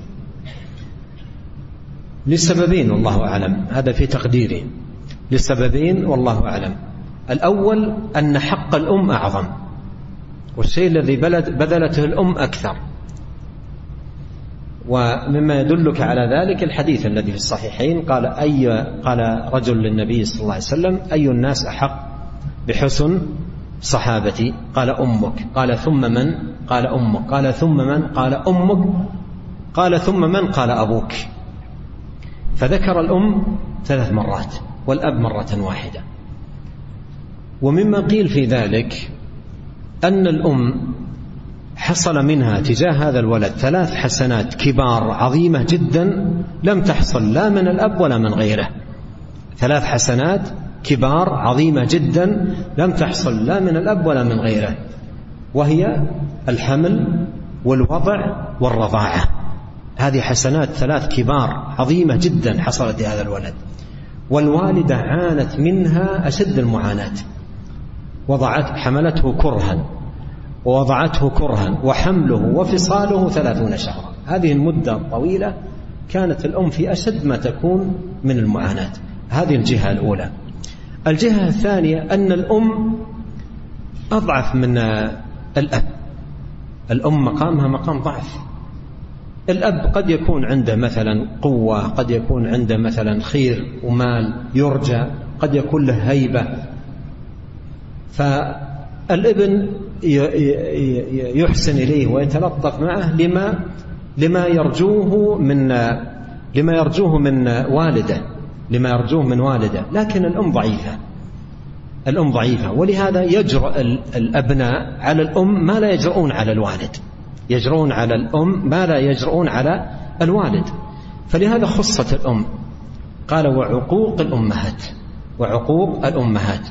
لسببين والله أعلم، هذا في تقديري، لسببين والله أعلم. الأول أن حق الأم أعظم، والشيء الذي بذلته الأم أكثر. ومما يدلك على ذلك الحديث الذي في الصحيحين: قال أي قال رجل للنبي صلى الله عليه وسلم: أي الناس أحق بحسن صحابتي؟ قال: أمك. قال: ثم من؟ قال: أمك. قال: ثم من؟ قال: أمك. قال: ثم من؟ قال: أبوك. فذكر الأم ثلاث مرات والأب مرة واحدة. ومما قيل في ذلك أن الأم حصل منها تجاه هذا الولد ثلاث حسنات كبار عظيمة جدا لم تحصل لا من الأب ولا من غيره. ثلاث حسنات كبار عظيمة جدا لم تحصل لا من الأب ولا من غيره، وهي الحمل والوضع والرضاعة. هذه حسنات ثلاث كبار عظيمة جدا حصلت لهذا الولد، والوالدة عانت منها أشد المعاناة. وضعت حملته كرها ووضعته كرها وحمله وفصاله ثلاثون شهرا. هذه المدة الطويلة كانت الأم في أشد ما تكون من المعاناة. هذه الجهة الأولى. الجهة الثانية أن الأم أضعف من الأب. الأم مقامها مقام ضعف. الأب قد يكون عنده مثلا قوة، قد يكون عنده مثلا خير ومال يرجى، قد يكون له هيبة، فالابن يحسن إليه ويتلطف معه لما لما يرجوه من لما يرجوه من والده لما يرجوه من والده لكن الأم ضعيفة. الأم ضعيفة، ولهذا يجرؤ الأبناء على الأم ما لا يجرؤون على الوالد، يجرؤون على الأم ما لا يجرؤون على الوالد. فلهذا خصت الأم. قال: وعقوق الأمهات، وعقوق الأمهات.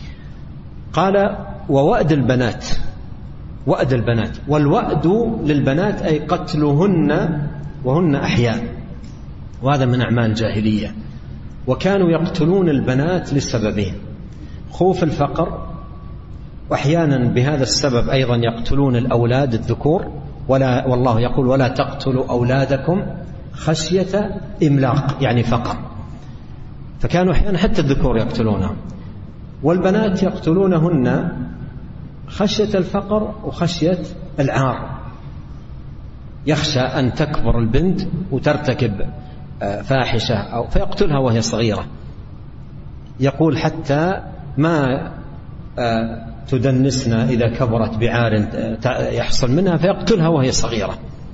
قال: ووأد البنات، وأد البنات. والوأد للبنات أي قتلهن وهن أحياء، وهذا من أعمال الجاهلية. وكانوا يقتلون البنات لسببين: خوف الفقر، وأحيانا بهذا السبب أيضا يقتلون الأولاد الذكور. ولا والله يقول: ولا تقتلوا أولادكم خشية إملاق، يعني فقر. فكانوا أحيانا حتى الذكور يقتلونهم، والبنات يقتلونهن خشية الفقر وخشية العار. يخشى أن تكبر البنت وترتكب فاحشة أو فيقتلها وهي صغيرة. يقول: حتى ما تدنسنا إذا كبرت بعار يحصل منها، فيقتلها وهي صغيرة،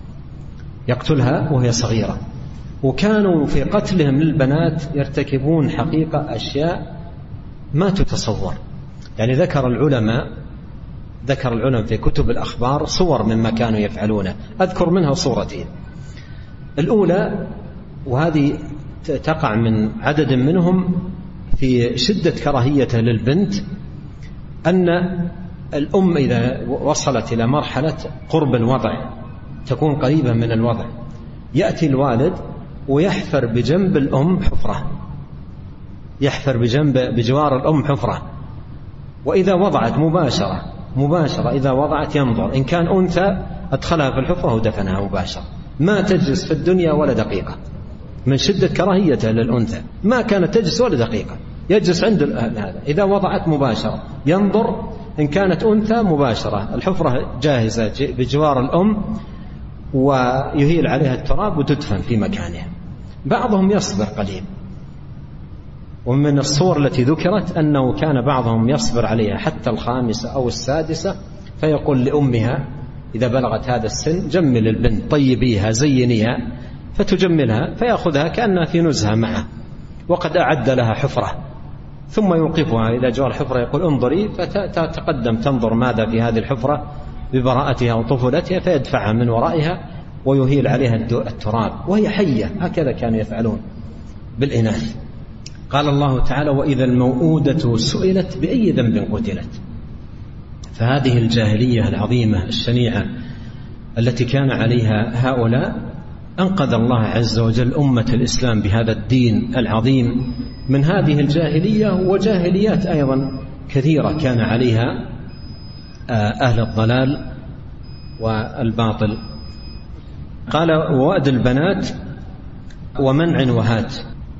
يقتلها وهي صغيرة. وكانوا في قتلهم للبنات يرتكبون حقيقة أشياء ما تتصور. يعني ذكر العلماء ذكر العلماء في كتب الأخبار صور مما كانوا يفعلونه، أذكر منها صورتين. الأولى، وهذه تقع من عدد منهم في شدة كراهيته للبنت، أن الأم إذا وصلت إلى مرحلة قرب الوضع، تكون قريبة من الوضع، يأتي الوالد ويحفر بجنب الأم حفرة، يحفر بجنب بجوار الأم حفرة، وإذا وضعت مباشرة مباشرة إذا وضعت ينظر، إن كان أنثى أدخلها في الحفرة ودفنها مباشرة، ما تجلس في الدنيا ولا دقيقة من شدة كراهيته للأنثى، ما كانت تجلس ولا دقيقة، يجلس عند هذا. إذا وضعت مباشرة ينظر، إن كانت أنثى مباشرة الحفرة جاهزة بجوار الأم ويهيل عليها التراب وتدفن في مكانها. بعضهم يصبر قليل، ومن الصور التي ذكرت أنه كان بعضهم يصبر عليها حتى الخامسة أو السادسة، فيقول لأمها إذا بلغت هذا السن: جمل البنت، طيبيها، زينيها، فتجملها، فيأخذها كأنها في نزهة معه، وقد أعد لها حفرة ثم يوقفها إذا جاء الحفرة يقول انظري، فتتقدم تنظر ماذا في هذه الحفرة ببراءتها وطفولتها، فيدفعها من ورائها ويهيل عليها التراب وهي حية. هكذا كانوا يفعلون بالإناث. قال الله تعالى وإذا الموءودة سئلت بأي ذنب قتلت. فهذه الجاهلية العظيمة الشنيعة التي كان عليها هؤلاء أنقذ الله عز وجل أمة الإسلام بهذا الدين العظيم من هذه الجاهلية وجاهليات أيضا كثيرة كان عليها أهل الضلال والباطل. قال ووأد البنات ومنع وهات.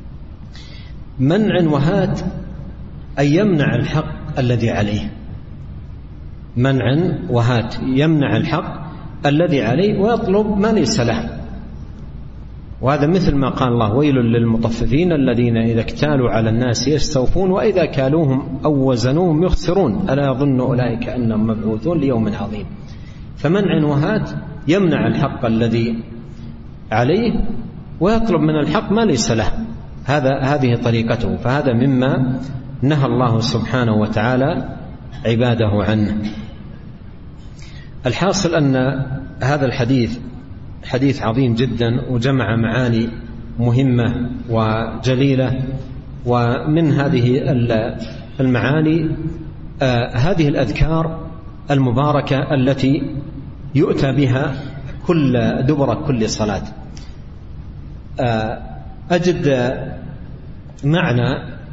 منع وهات أن يمنع الحق الذي عليه، منع وهات يمنع الحق الذي عليه ويطلب ما ليس له. وهذا مثل ما قال الله ويل للمطففين الذين إذا اكتالوا على الناس يستوفون وإذا كالوهم أو وزنوهم يخسرون ألا يظن أولئك أنهم مبعوثون ليوم عظيم. فمنع وهات يمنع الحق الذي عليه ويطلب من الحق ما ليس له. هذا هذه طريقته. فهذا مما نهى الله سبحانه وتعالى عباده عنه. الحاصل أن هذا الحديث حديث عظيم جدا وجمع معاني مهمة وجليلة. ومن هذه المعاني آه هذه الأذكار المباركة التي يؤتى بها كل دبر كل صلاة. آه أجد معنى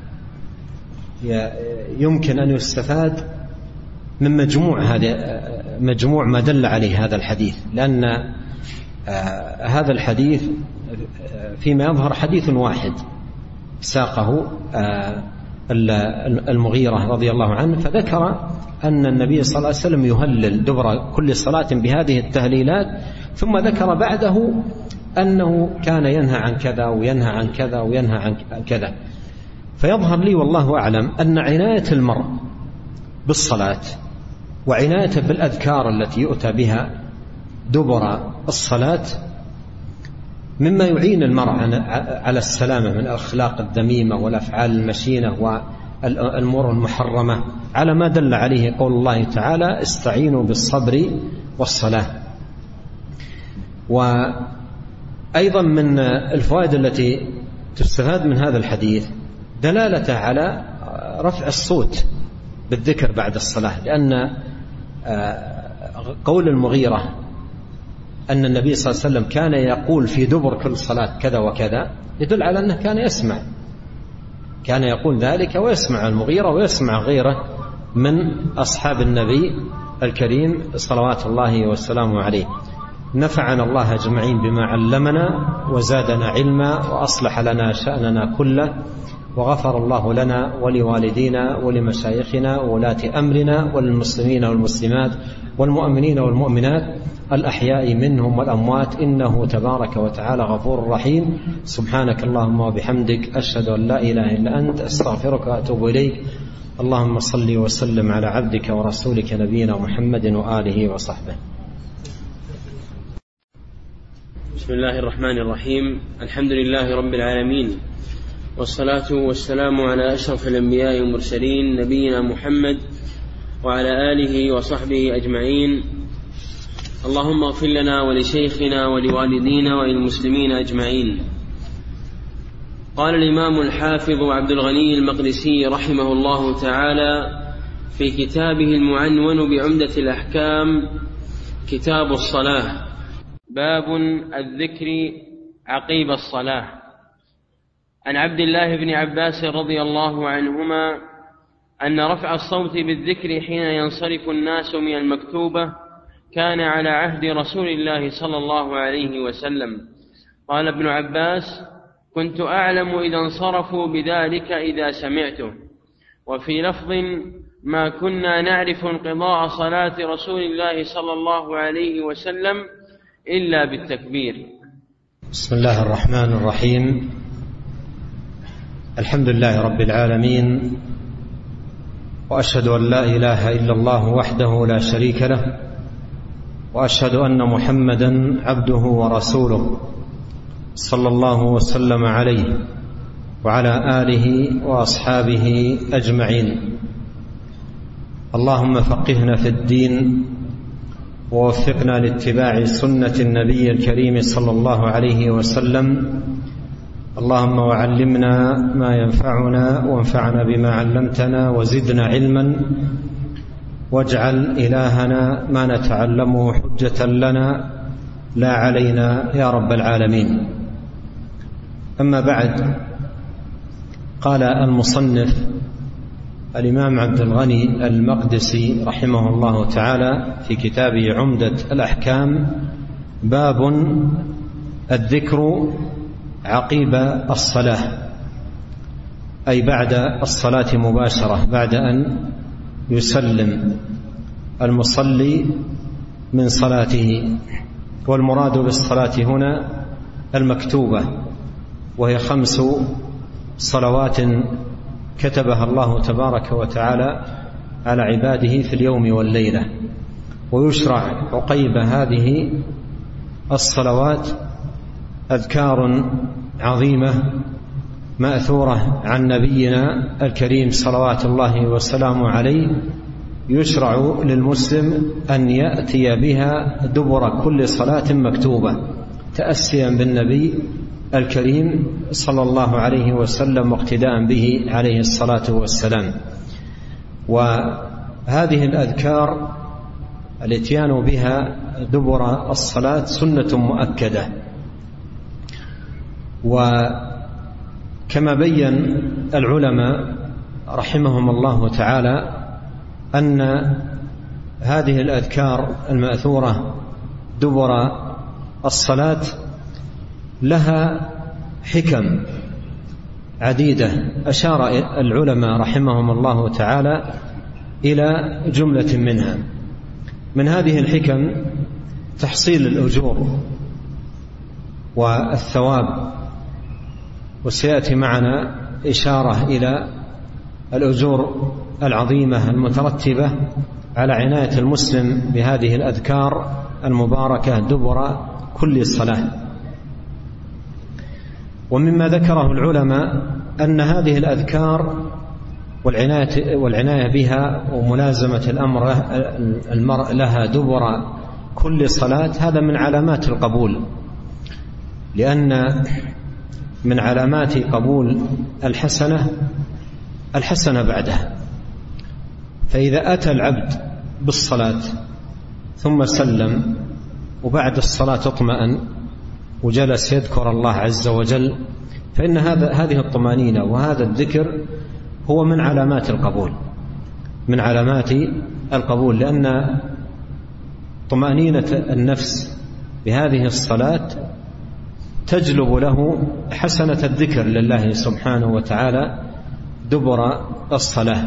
يمكن أن يستفاد من مجموع هذا مجموع ما دل عليه هذا الحديث، لأن آه هذا الحديث فيما يظهر حديث واحد ساقه آه المغيرة رضي الله عنه، فذكر أن النبي صلى الله عليه وسلم يهلل دبر كل صلاة بهذه التهليلات، ثم ذكر بعده أنه كان ينهى عن كذا وينهى عن كذا وينهى عن كذا. فيظهر لي والله أعلم أن عناية المرء بالصلاة وعنايته بالأذكار التي يؤتى بها دبر الصلاة مما يعين المرء على السلامة من الأخلاق الذميمة والأفعال المشينة والأمور المحرمة، على ما دل عليه قول الله تعالى استعينوا بالصبر والصلاة. وأيضا من الفوائد التي تستفاد من هذا الحديث دلالته على رفع الصوت بالذكر بعد الصلاة، لأن قول المغيرة أن النبي صلى الله عليه وسلم كان يقول في دبر كل صلاة كذا وكذا يدل على أنه كان يسمع، كان يقول ذلك ويسمع المغيرة ويسمع غيره من أصحاب النبي الكريم صلوات الله والسلام عليه. نفعنا الله أجمعين بما علمنا وزادنا علما وأصلح لنا شأننا كله، وغفر الله لنا ولوالدينا ولمشايخنا وولاة أمرنا وللمسلمين والمسلمات والمؤمنين والمؤمنات الأحياء منهم والأموات إنه تبارك وتعالى غفور رحيم. سبحانك اللهم وبحمدك أشهد أن لا إله إلا أنت أستغفرك وأتوب إليك. اللهم صل وسلم على عبدك ورسولك نبينا محمد وآله وصحبه. بسم الله الرحمن الرحيم. الحمد لله رب العالمين، والصلاة والسلام على أشرف الأنبياء والمرسلين نبينا محمد وعلى آله وصحبه أجمعين. اللهم اغفر لنا ولشيخنا ولوالدينا وللمسلمين أجمعين. قال الإمام الحافظ عبد الغني المقدسي رحمه الله تعالى في كتابه المعنون بعمدة الأحكام كتاب الصلاة: باب الذكر عقيب الصلاة. عن عبد الله بن عباس رضي الله عنهما أن رفع الصوت بالذكر حين ينصرف الناس من المكتوبة كان على عهد رسول الله صلى الله عليه وسلم. قال ابن عباس: كنت أعلم إذا انصرفوا بذلك إذا سمعته. وفي لفظ: ما كنا نعرف انقضاء صلاة رسول الله صلى الله عليه وسلم إلا بالتكبير. بسم الله الرحمن الرحيم. الحمد لله رب العالمين، وأشهد أن لا إله إلا الله وحده لا شريك له، وأشهد أن محمدا عبده ورسوله صلى الله وسلم عليه وعلى آله وأصحابه أجمعين. اللهم فقهنا في الدين ووفقنا لاتباع سنة النبي الكريم صلى الله عليه وسلم. اللهم وعلمنا ما ينفعنا وانفعنا بما علمتنا وزدنا علما، واجعل إلهنا ما نتعلمه حجة لنا لا علينا يا رب العالمين. أما بعد، قال المصنف الإمام عبد الغني المقدسي رحمه الله تعالى في كتابه عمدة الأحكام: باب الذكر عقيب الصلاة، أي بعد الصلاة مباشرة، بعد أن يسلم المصلي من صلاته. والمراد بالصلاة هنا المكتوبة، وهي خمس صلوات كتبها الله تبارك وتعالى على عباده في اليوم والليلة. ويشرع عقيب هذه الصلوات أذكار عظيمة مأثورة عن نبينا الكريم صلوات الله وسلامه عليه، يشرع للمسلم أن يأتي بها دبر كل صلاة مكتوبة، تأسيا بالنبي الكريم صلى الله عليه وسلم واقتداء به عليه الصلاة والسلام. وهذه الأذكار الاتيان بها دبر الصلاة سنة مؤكدة. وكما بين العلماء رحمهم الله تعالى أن هذه الأذكار المأثورة دبر الصلاة لها حكم عديدة، أشار العلماء رحمهم الله تعالى إلى جملة منها. من هذه الحكم تحصيل الأجور والثواب، وسيأتي معنا إشارة إلى الأجور العظيمة المترتبة على عناية المسلم بهذه الأذكار المباركة دبر كل صلاة. ومما ذكره العلماء أن هذه الأذكار والعناية, والعناية بها وملازمة الأمر المرء لها دبر كل صلاة هذا من علامات القبول، لأن من علامات قبول الحسنة الحسنة بعدها. فإذا أتى العبد بالصلاة ثم سلم وبعد الصلاة اطمأن وجلس يذكر الله عز وجل، فإن هذا هذه الطمأنينة وهذا الذكر هو من علامات القبول، من علامات القبول، لأن طمأنينة النفس بهذه الصلاة تجلب له حسنة الذكر لله سبحانه وتعالى دبر الصلاة.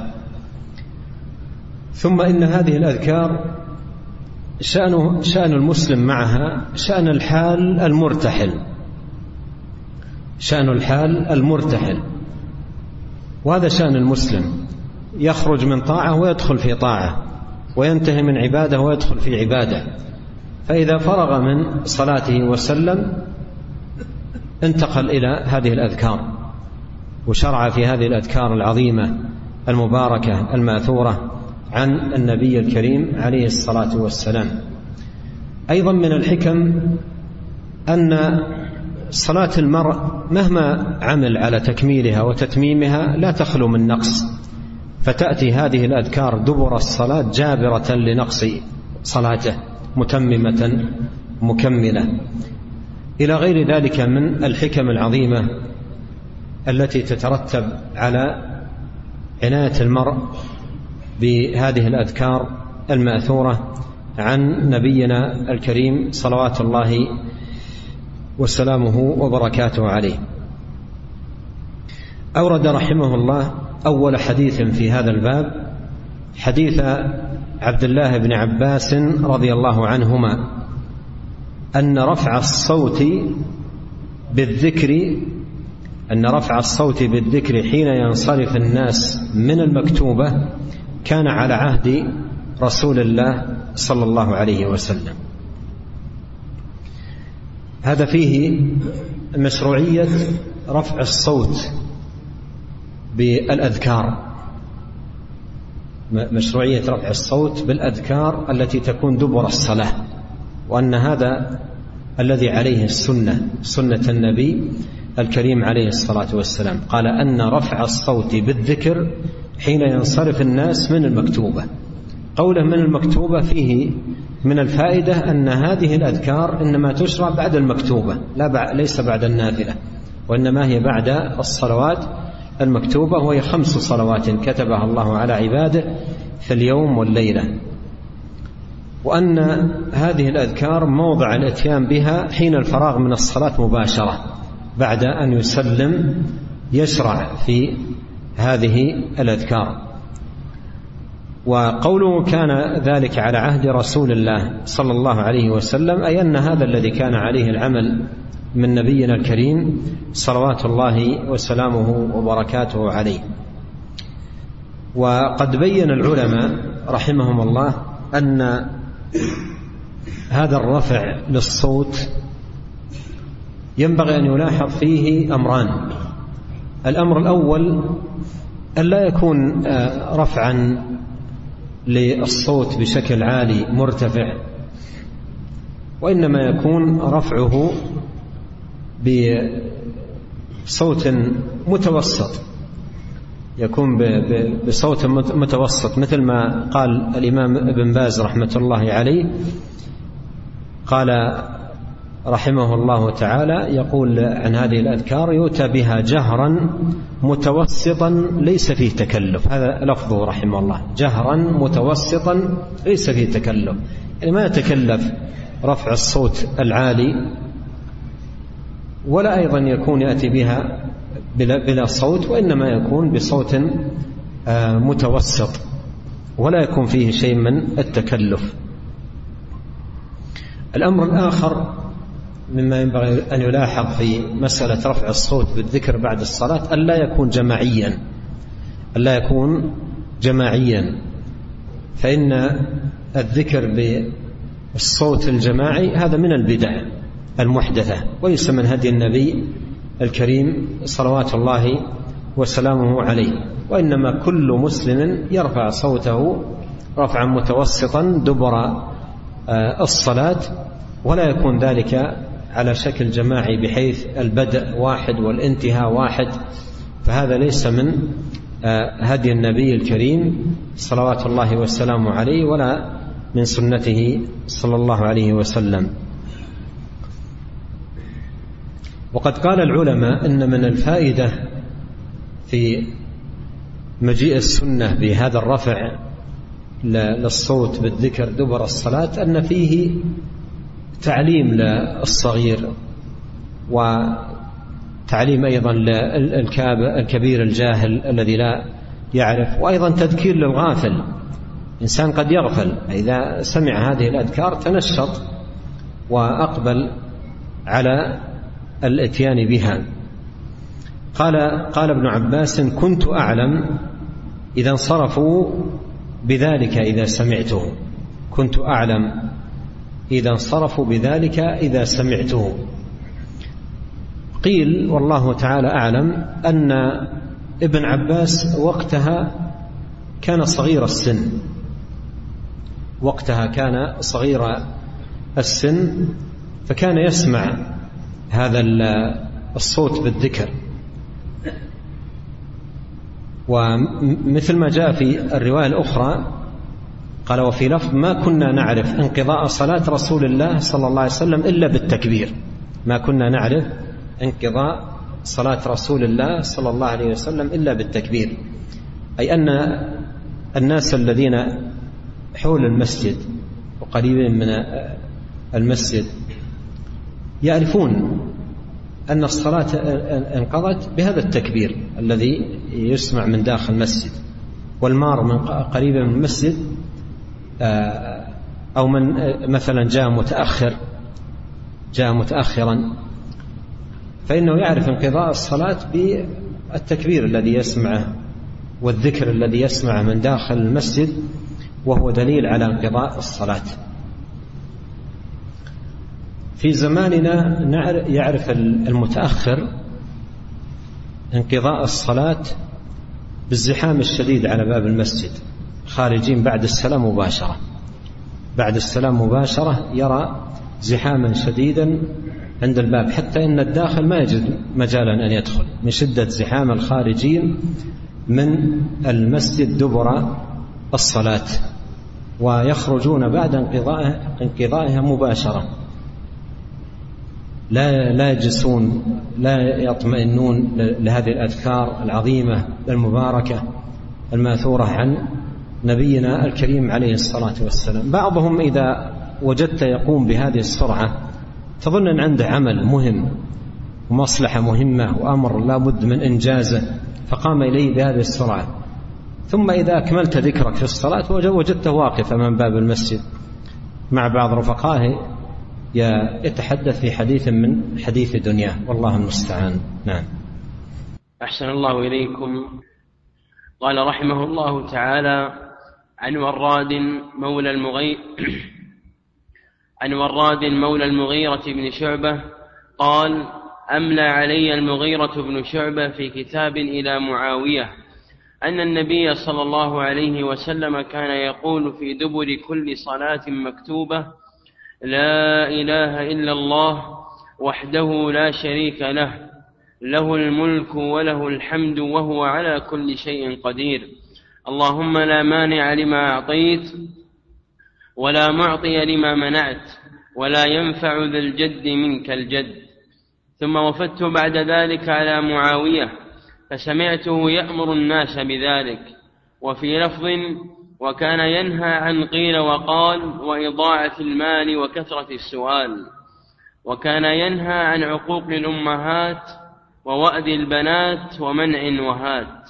ثم إن هذه الأذكار شأن, شأن المسلم معها شأن الحال المرتحل، شأن الحال المرتحل، وهذا شأن المسلم، يخرج من طاعة ويدخل في طاعة، وينتهي من عبادة ويدخل في عبادة. فإذا فرغ من صلاته وسلم انتقل إلى هذه الأذكار، وشرع في هذه الأذكار العظيمة المباركة الماثورة عن النبي الكريم عليه الصلاة والسلام. أيضا من الحكم أن صلاة المرء مهما عمل على تكميلها وتتميمها لا تخلو من نقص، فتأتي هذه الأذكار دبر الصلاة جابرة لنقص صلاته، متممة مكملة، إلى غير ذلك من الحكم العظيمة التي تترتب على عناية المرء بهذه الأذكار المأثورة عن نبينا الكريم صلوات الله وسلامه وبركاته عليه. أورد رحمه الله أول حديث في هذا الباب حديث عبد الله بن عباس رضي الله عنهما أن رفع الصوت بالذكر أن رفع الصوت بالذكر حين ينصرف الناس من المكتوبة كان على عهد رسول الله صلى الله عليه وسلم. هذا فيه مشروعية رفع الصوت بالأذكار، مشروعية رفع الصوت بالأذكار التي تكون دبر الصلاة، وأن هذا الذي عليه السنة، سنة النبي الكريم عليه الصلاة والسلام. قال أن رفع الصوت بالذكر حين ينصرف الناس من المكتوبة. قوله من المكتوبة فيه من الفائدة أن هذه الأذكار إنما تشرع بعد المكتوبة، لا ليس بعد النافلة، وإنما هي بعد الصلوات المكتوبة، وهي خمس صلوات كتبها الله على عباده في اليوم والليلة. وأن هذه الأذكار موضع الاتيان بها حين الفراغ من الصلاة مباشرة، بعد أن يسلم يشرع في هذه الأذكار. وقوله كان ذلك على عهد رسول الله صلى الله عليه وسلم، أي أن هذا الذي كان عليه العمل من نبينا الكريم صلوات الله وسلامه وبركاته عليه. وقد بين العلماء رحمهم الله أن هذا الرفع للصوت ينبغي أن يلاحظ فيه أمران. الأمر الأول أن لا يكون رفعا للصوت بشكل عالي مرتفع، وإنما يكون رفعه بصوت متوسط، يكون بصوت متوسط، مثل ما قال الإمام ابن باز رحمة الله عليه، قال رحمه الله تعالى، يقول عن هذه الأذكار: يؤتى بها جهرا متوسطا ليس فيه تكلف. هذا لفظه رحمه الله، جهرا متوسطا ليس فيه تكلف، يعني ما يتكلف رفع الصوت العالي، ولا أيضا يكون يأتي بها بلا صوت، وإنما يكون بصوت متوسط ولا يكون فيه شيء من التكلف. الأمر الآخر مما ينبغي أن يلاحظ في مسألة رفع الصوت بالذكر بعد الصلاة ألا يكون جماعيا، ألا يكون جماعيا، فإن الذكر بالصوت الجماعي هذا من البدع المحدثة، وليس من هدي النبي الكريم صلوات الله وسلامه عليه، وإنما كل مسلم يرفع صوته رفعا متوسطا دبر الصلاة، ولا يكون ذلك على شكل جماعي بحيث البدء واحد والانتهاء واحد، فهذا ليس من هدي النبي الكريم صلوات الله وسلامه عليه، ولا من سنته صلى الله عليه وسلم. وقد قال العلماء إن من الفائدة في مجيء السنة بهذا الرفع للصوت بالذكر دبر الصلاة أن فيه تعليم للصغير، وتعليم أيضا للكبير الجاهل الذي لا يعرف، وأيضا تذكير للغافل. إنسان قد يغفل، إذا سمع هذه الأذكار تنشط وأقبل على الاتيان بها. قال قال ابن عباس: كنت أعلم إذا انصرفوا بذلك إذا سمعته، كنت أعلم إذا انصرفوا بذلك إذا سمعته. قيل والله تعالى أعلم أن ابن عباس وقتها كان صغير السن، وقتها كان صغير السن، فكان يسمع هذا الصوت بالذكر. ومثل ما جاء في الرواية الأخرى قال: وفي لفظ: ما كنا نعرف انقضاء صلاة رسول الله صلى الله عليه وسلم إلا بالتكبير. ما كنا نعرف انقضاء صلاة رسول الله صلى الله عليه وسلم إلا بالتكبير، أي أن الناس الذين حول المسجد وقريبين من المسجد يعرفون أن الصلاة انقضت بهذا التكبير الذي يسمع من داخل المسجد. والمار من قريب من المسجد أو من مثلا جاء متأخر جاء متأخرا فإنه يعرف انقضاء الصلاة بالتكبير الذي يسمعه والذكر الذي يسمعه من داخل المسجد، وهو دليل على انقضاء الصلاة. في زماننا يعرف المتأخر انقضاء الصلاة بالزحام الشديد على باب المسجد، خارجين بعد السلام مباشرة بعد السلام مباشرة يرى زحاما شديدا عند الباب، حتى إن الداخل ما يجد مجالا أن يدخل من شدة زحام الخارجين من المسجد دبر الصلاة، ويخرجون بعد انقضائها مباشرة، لا لا يجلسون لا يطمئنون لهذه الأذكار العظيمة المباركة الماثورة عن نبينا الكريم عليه الصلاة والسلام. بعضهم إذا وجدت يقوم بهذه السرعة تظن أن عنده عمل مهم ومصلحة مهمة وأمر لا بد من إنجازه فقام إليه بهذه السرعة، ثم إذا أكملت ذكرك في الصلاة وجدته واقف أمام باب المسجد مع بعض رفقائه يتحدث في حديث من حديث دنياه، والله المستعان. نعم. أحسن الله إليكم. قال رحمه الله تعالى: عن وراد مولى المغيرة عن وراد مولى المغيرة بن شعبة قال: أملى علي المغيرة بن شعبة في كتاب إلى معاوية أن النبي صلى الله عليه وسلم كان يقول في دبر كل صلاة مكتوبة: لا إله إلا الله وحده لا شريك له، له الملك وله الحمد وهو على كل شيء قدير، اللهم لا مانع لما أعطيت ولا معطي لما منعت ولا ينفع ذا الجد منك الجد. ثم وفدت بعد ذلك على معاوية فسمعته يأمر الناس بذلك، وفي لفظ: وكان ينهى عن قيل وقال وإضاعة المال وكثرة السؤال، وكان ينهى عن عقوق الأمهات ووأد البنات ومنع وهات.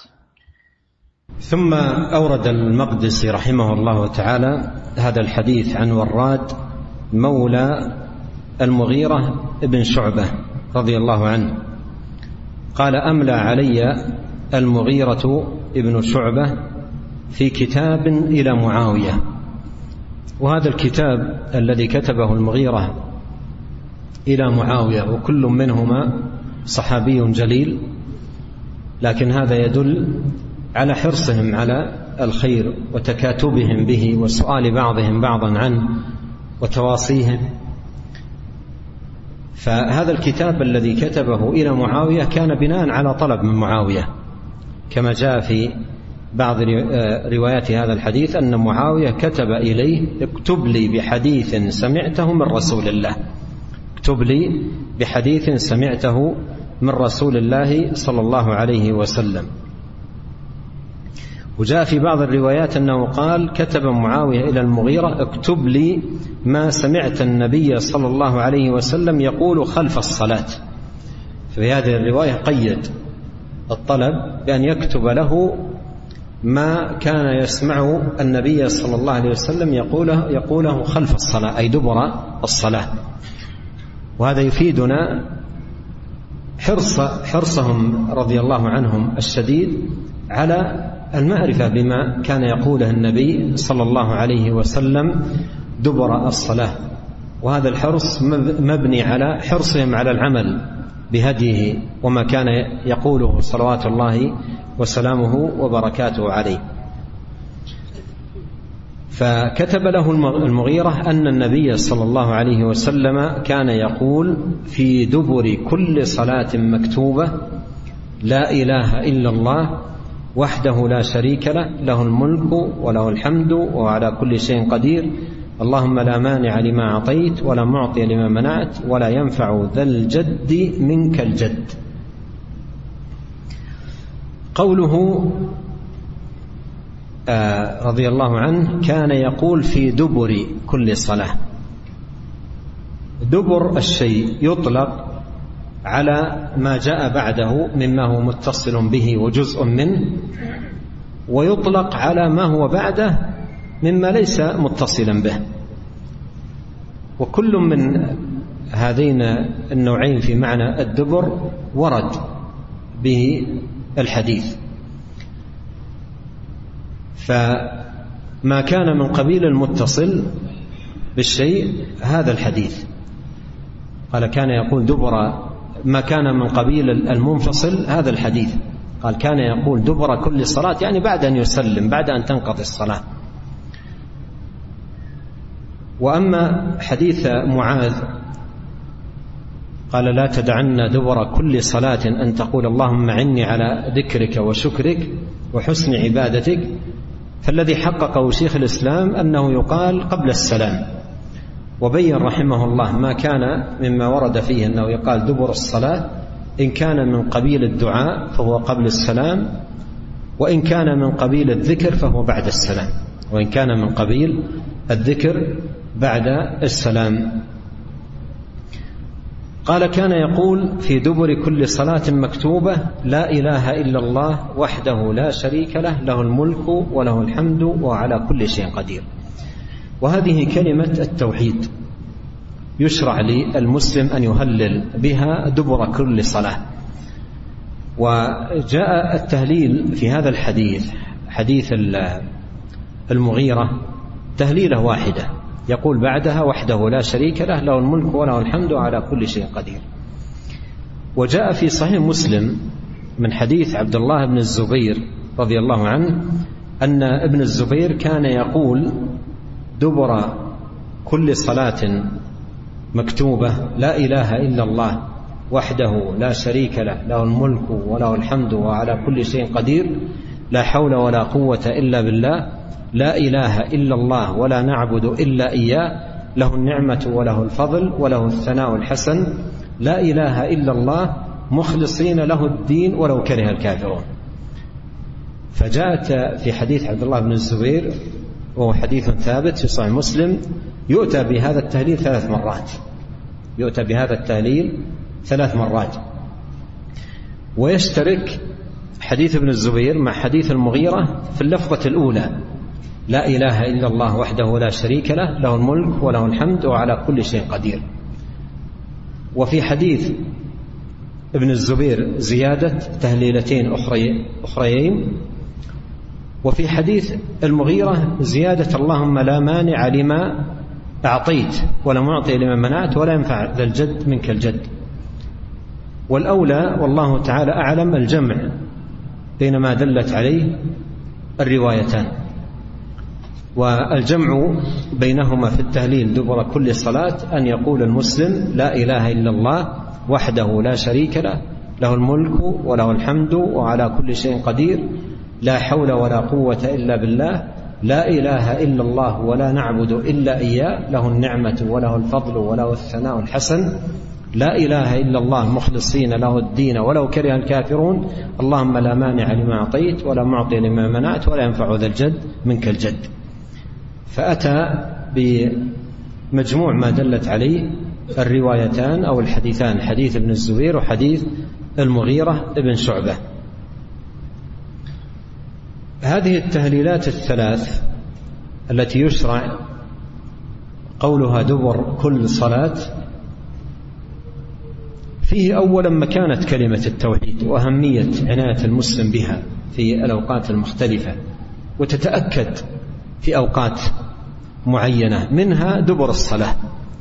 ثم أورد المقدسي رحمه الله تعالى هذا الحديث عن وراد مولى المغيرة ابن شعبة رضي الله عنه قال: أملى علي المغيرة ابن شعبة في كتاب إلى معاوية. وهذا الكتاب الذي كتبه المغيرة إلى معاوية، وكل منهما صحابي جليل، لكن هذا يدل على حرصهم على الخير وتكاتبهم به وسؤال بعضهم بعضا عنه وتواصيهم. فهذا الكتاب الذي كتبه إلى معاوية كان بناء على طلب من معاوية، كما جاء في بعض روايات هذا الحديث أن معاوية كتب إليه: اكتب لي بحديث سمعته من رسول الله اكتب لي بحديث سمعته من رسول الله صلى الله عليه وسلم. وجاء في بعض الروايات أنه قال: كتب معاوية إلى المغيرة: اكتب لي ما سمعت النبي صلى الله عليه وسلم يقول خلف الصلاة. في هذه الرواية قيد الطلب بأن يكتب له ما كان يسمع النبي صلى الله عليه وسلم يقوله, يقوله خلف الصلاة، أي دبر الصلاة. وهذا يفيدنا حرص حرصهم رضي الله عنهم الشديد على المعرفة بما كان يقوله النبي صلى الله عليه وسلم دبر الصلاة. وهذا الحرص مبني على حرصهم على العمل بهديه وما كان يقوله صلوات الله وسلامه وبركاته عليه. فكتب له المغيرة أن النبي صلى الله عليه وسلم كان يقول في دبر كل صلاة مكتوبة: لا إله إلا الله وحده لا شريك له، له الملك وله الحمد وهو على كل شيء قدير، اللهم لا مانع لما أعطيت ولا معطي لما منعت ولا ينفع ذا الجد منك الجد. قوله آه رضي الله عنه كان يقول في دبر كل صلاة. دبر الشيء يطلق على ما جاء بعده مما هو متصل به وجزء منه، ويطلق على ما هو بعده مما ليس متصلا به. وكل من هذين النوعين في معنى الدبر ورد به الحديث. فما كان من قبيل المتصل بالشيء هذا الحديث، قال كان يقول دبر ما كان من قبيل المنفصل هذا الحديث، قال كان يقول دبر كل صلاة، يعني بعد أن يسلم، بعد أن تنقضي الصلاة. وأما حديث معاذ قال لا تدعن دبر كل صلاة أن تقول اللهم أعني على ذكرك وشكرك وحسن عبادتك، فالذي حققه شيخ الإسلام أنه يقال قبل السلام، وبين رحمه الله ما كان مما ورد فيه أنه يقال دبر الصلاة، إن كان من قبيل الدعاء فهو قبل السلام، وإن كان من قبيل الذكر فهو بعد السلام، وإن كان من قبيل الذكر بعد السلام. قال كان يقول في دبر كل صلاة مكتوبة لا إله إلا الله وحده لا شريك له، له الملك وله الحمد وعلى كل شيء قدير. وهذه كلمة التوحيد يشرع للمسلم أن يهلل بها دبر كل صلاة. وجاء التهليل في هذا الحديث، حديث المغيرة، تهليله واحدة، يقول بعدها وحده لا شريك له، له الملك وله الحمد على كل شيء قدير. وجاء في صحيح مسلم من حديث عبد الله بن الزبير رضي الله عنه أن ابن الزبير كان يقول دبر كل صلاة مكتوبة لا إله إلا الله وحده لا شريك له، له الملك وله الحمد وعلى كل شيء قدير، لا حول ولا قوة إلا بالله، لا إله إلا الله ولا نعبد إلا إياه، له النعمة وله الفضل وله الثناء الحسن، لا إله إلا الله مخلصين له الدين ولو كره الكافرون. فجاءت في حديث عبد الله بن الزبير وهو حديث ثابت في صحيح مسلم يؤتى بهذا التهليل ثلاث مرات، يؤتى بهذا التهليل ثلاث مرات. ويشترك حديث ابن الزبير مع حديث المغيرة في اللفظة الأولى لا إله إلا الله وحده لا شريك له، له الملك وله الحمد وعلى كل شيء قدير. وفي حديث ابن الزبير زيادة تهليلتين أخريين، وفي حديث المغيرة زيادة اللهم لا مانع لما أعطيت ولا معطي لما منعت ولا ينفع ذا الجد منك الجد. والأولى والله تعالى أعلم الجمع بين ما دلت عليه الروايتان، والجمع بينهما في التهليل دبر كل صلاة أن يقول المسلم لا إله إلا الله وحده لا شريك له، له الملك وله الحمد وعلى كل شيء قدير، لا حول ولا قوة إلا بالله، لا إله إلا الله ولا نعبد إلا إياه، له النعمة وله الفضل وله الثناء الحسن، لا إله إلا الله مخلصين له الدين ولو كره الكافرون، اللهم لا مانع لما أعطيت ولا معطي لما منعت ولا ينفع ذا الجد منك الجد. فأتى بمجموع ما دلت عليه الروايتان أو الحديثان، حديث ابن الزبير وحديث المغيرة ابن شعبة. هذه التهليلات الثلاث التي يشرع قولها دبر كل صلاة فيه أولا مكانة كلمة التوحيد وأهمية عناية المسلم بها في الأوقات المختلفة، وتتأكد في أوقات معينة، منها دبر الصلاة،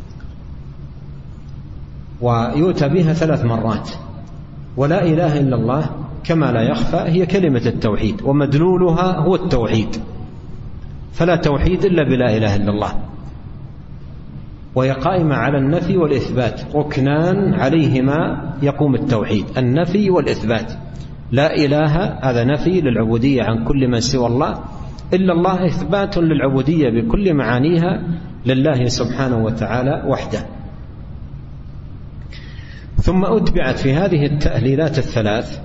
ويؤتى بها ثلاث مرات. ولا إله إلا الله كما لا يخفى هي كلمة التوحيد، ومدلولها هو التوحيد، فلا توحيد إلا بلا إله إلا الله، وهي قائمة على النفي والإثبات، ركنان عليهما يقوم التوحيد، النفي والإثبات. لا إله هذا نفي للعبودية عن كل من سوى الله، إلا الله إثبات للعبودية بكل معانيها لله سبحانه وتعالى وحده. ثم أتبعت في هذه التأهيلات الثلاث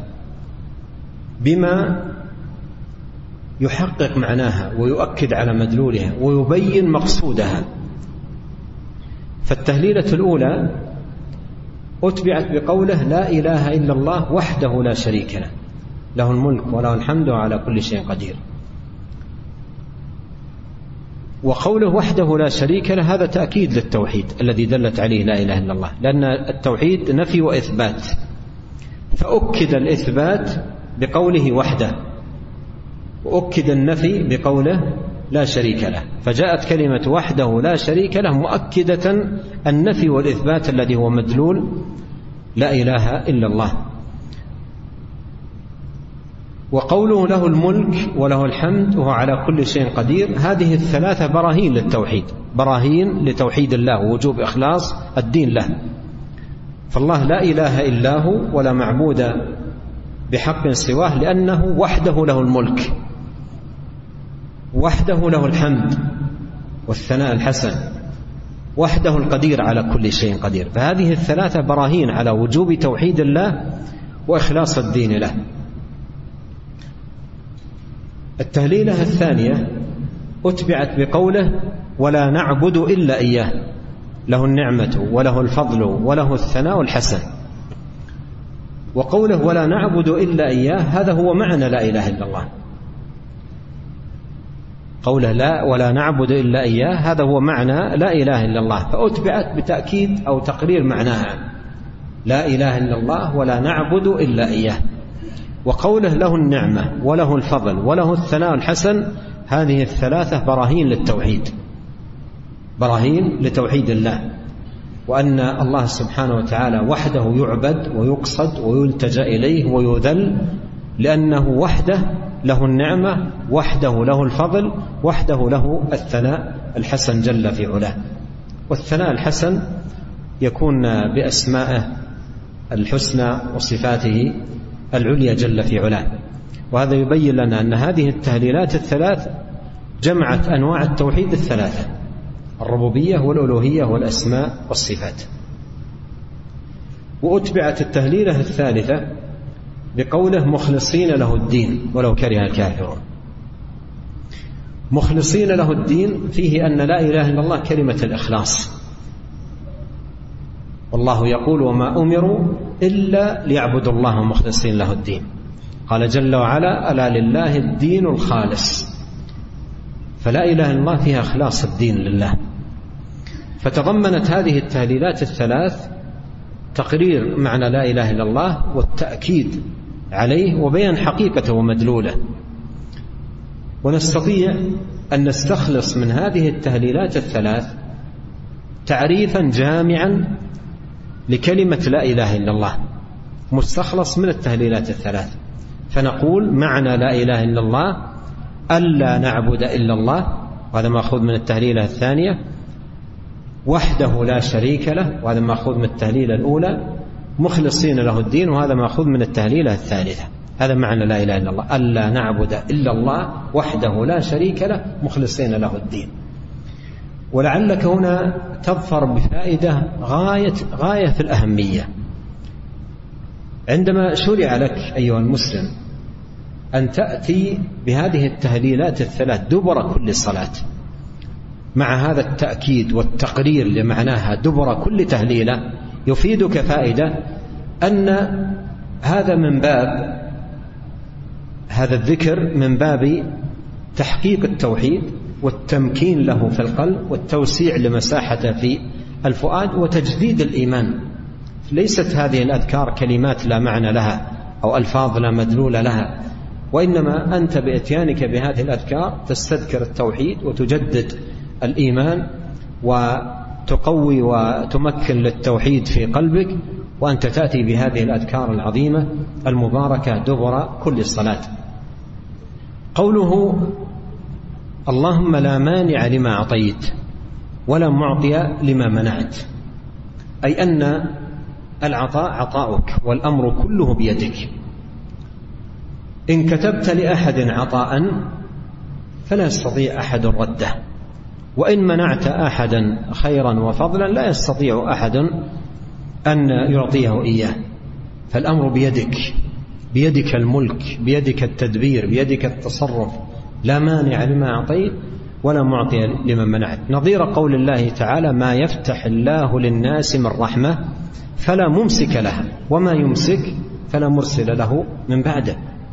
بما يحقق معناها ويؤكد على مدلولها ويبين مقصودها. فالتهليلة الأولى أتبعت بقوله لا إله إلا الله وحده لا شريك له، له الملك وله الحمد على كل شيء قدير. وقوله وحده لا شريك له هذا تأكيد للتوحيد الذي دلت عليه لا إله إلا الله، لأن التوحيد نفي وإثبات، فأكد الإثبات بقوله وحده، وأكد النفي بقوله لا شريك له، فجاءت كلمة وحده لا شريك له مؤكدة النفي والإثبات الذي هو مدلول لا إله إلا الله. وقوله له الملك وله الحمد وهو على كل شيء قدير، هذه الثلاثة براهين للتوحيد، براهين لتوحيد الله ووجوب إخلاص الدين له. فالله لا إله إلا هو ولا معبود بحق سواه، لأنه وحده له الملك، وحده له الحمد والثناء الحسن، وحده القدير على كل شيء قدير. فهذه الثلاثة براهين على وجوب توحيد الله وإخلاص الدين له. التهليلة الثانية أتبعت بقوله ولا نعبد إلا إياه، له النعمة وله الفضل وله الثناء الحسن. وقوله ولا نعبد إلا إياه هذا هو معنى لا إله إلا الله. قوله لا ولا نعبد إلا إياه هذا هو معنى لا إله إلا الله، فأتبعت بتأكيد أو تقرير معناها، لا إله إلا الله ولا نعبد إلا إياه. وقوله له النعمة وله الفضل وله الثناء الحسن، هذه الثلاثة براهين للتوحيد، براهين لتوحيد الله، وأن الله سبحانه وتعالى وحده يعبد ويقصد ويلتجأ إليه ويذل، لأنه وحده له النعمة، وحده له الفضل، وحده له الثناء الحسن جل في علاه. والثناء الحسن يكون بأسمائه الحسنى وصفاته العليا جل في علاه. وهذا يبين لنا أن هذه التهليلات الثلاث جمعت أنواع التوحيد الثلاثة، الربوبية والألوهية والأسماء والصفات. وأتبعت التهليلة الثالثة بقوله مخلصين له الدين ولو كره الكافرون. مخلصين له الدين فيه أن لا إله إلا الله كلمة الإخلاص، والله يقول وما أمروا إلا ليعبدوا الله مخلصين له الدين. قال جل وعلا ألا لله الدين الخالص، فلا إله إلا الله فيها إخلاص الدين لله. فتضمنت هذه التهليلات الثلاث تقرير معنى لا إله إلا الله والتأكيد عليه وبيان حقيقته ومدلوله. ونستطيع أن نستخلص من هذه التهليلات الثلاث تعريفا جامعا لكلمة لا إله إلا الله، مستخلص من التهليلات الثلاث. فنقول معنى لا إله إلا الله ألا نعبد إلا الله، وهذا مأخوذ من التهليلة الثانية. وحده لا شريك له، وهذا مأخوذ من التهليلة الأولى. مخلصين له الدين، وهذا مأخوذ من التهليلة الثالثة. هذا معنى لا إله إلا الله ألا نعبد إلا الله وحده لا شريك له مخلصين له الدين. ولعلك هنا تظفر بفائدة غاية, غاية في الأهمية. عندما شرع لك أيها المسلم أن تأتي بهذه التهليلات الثلاث دبر كل صلاة، مع هذا التأكيد والتقرير لمعناها دبر كل تهليلة، يفيدك فائدة أن هذا من باب هذا الذكر من باب تحقيق التوحيد والتمكين له في القلب والتوسيع لمساحته في الفؤاد وتجديد الإيمان. ليست هذه الأذكار كلمات لا معنى لها أو ألفاظ لا مدلول لها، وإنما أنت بإتيانك بهذه الأذكار تستذكر التوحيد وتجدد الإيمان وتقوي وتمكن للتوحيد في قلبك، وأنت تأتي بهذه الأذكار العظيمة المباركة دبر كل صلاة. قوله اللهم لا مانع لما أعطيت ولا معطي لما منعت، أي أن العطاء عطاؤك والأمر كله بيدك. إن كتبت لأحد عطاء فلا يستطيع أحد رده، وإن منعت أحدا خيرا وفضلا لا يستطيع أحد أن يعطيه إياه. فالأمر بيدك، بيدك الملك، بيدك التدبير، بيدك التصرف. لا مانع لما أعطيت ولا معطي لمن منعت. نظير قول الله تعالى ما يفتح الله للناس من رحمة فلا ممسك لها وما يمسك فلا مرسل له من بعده.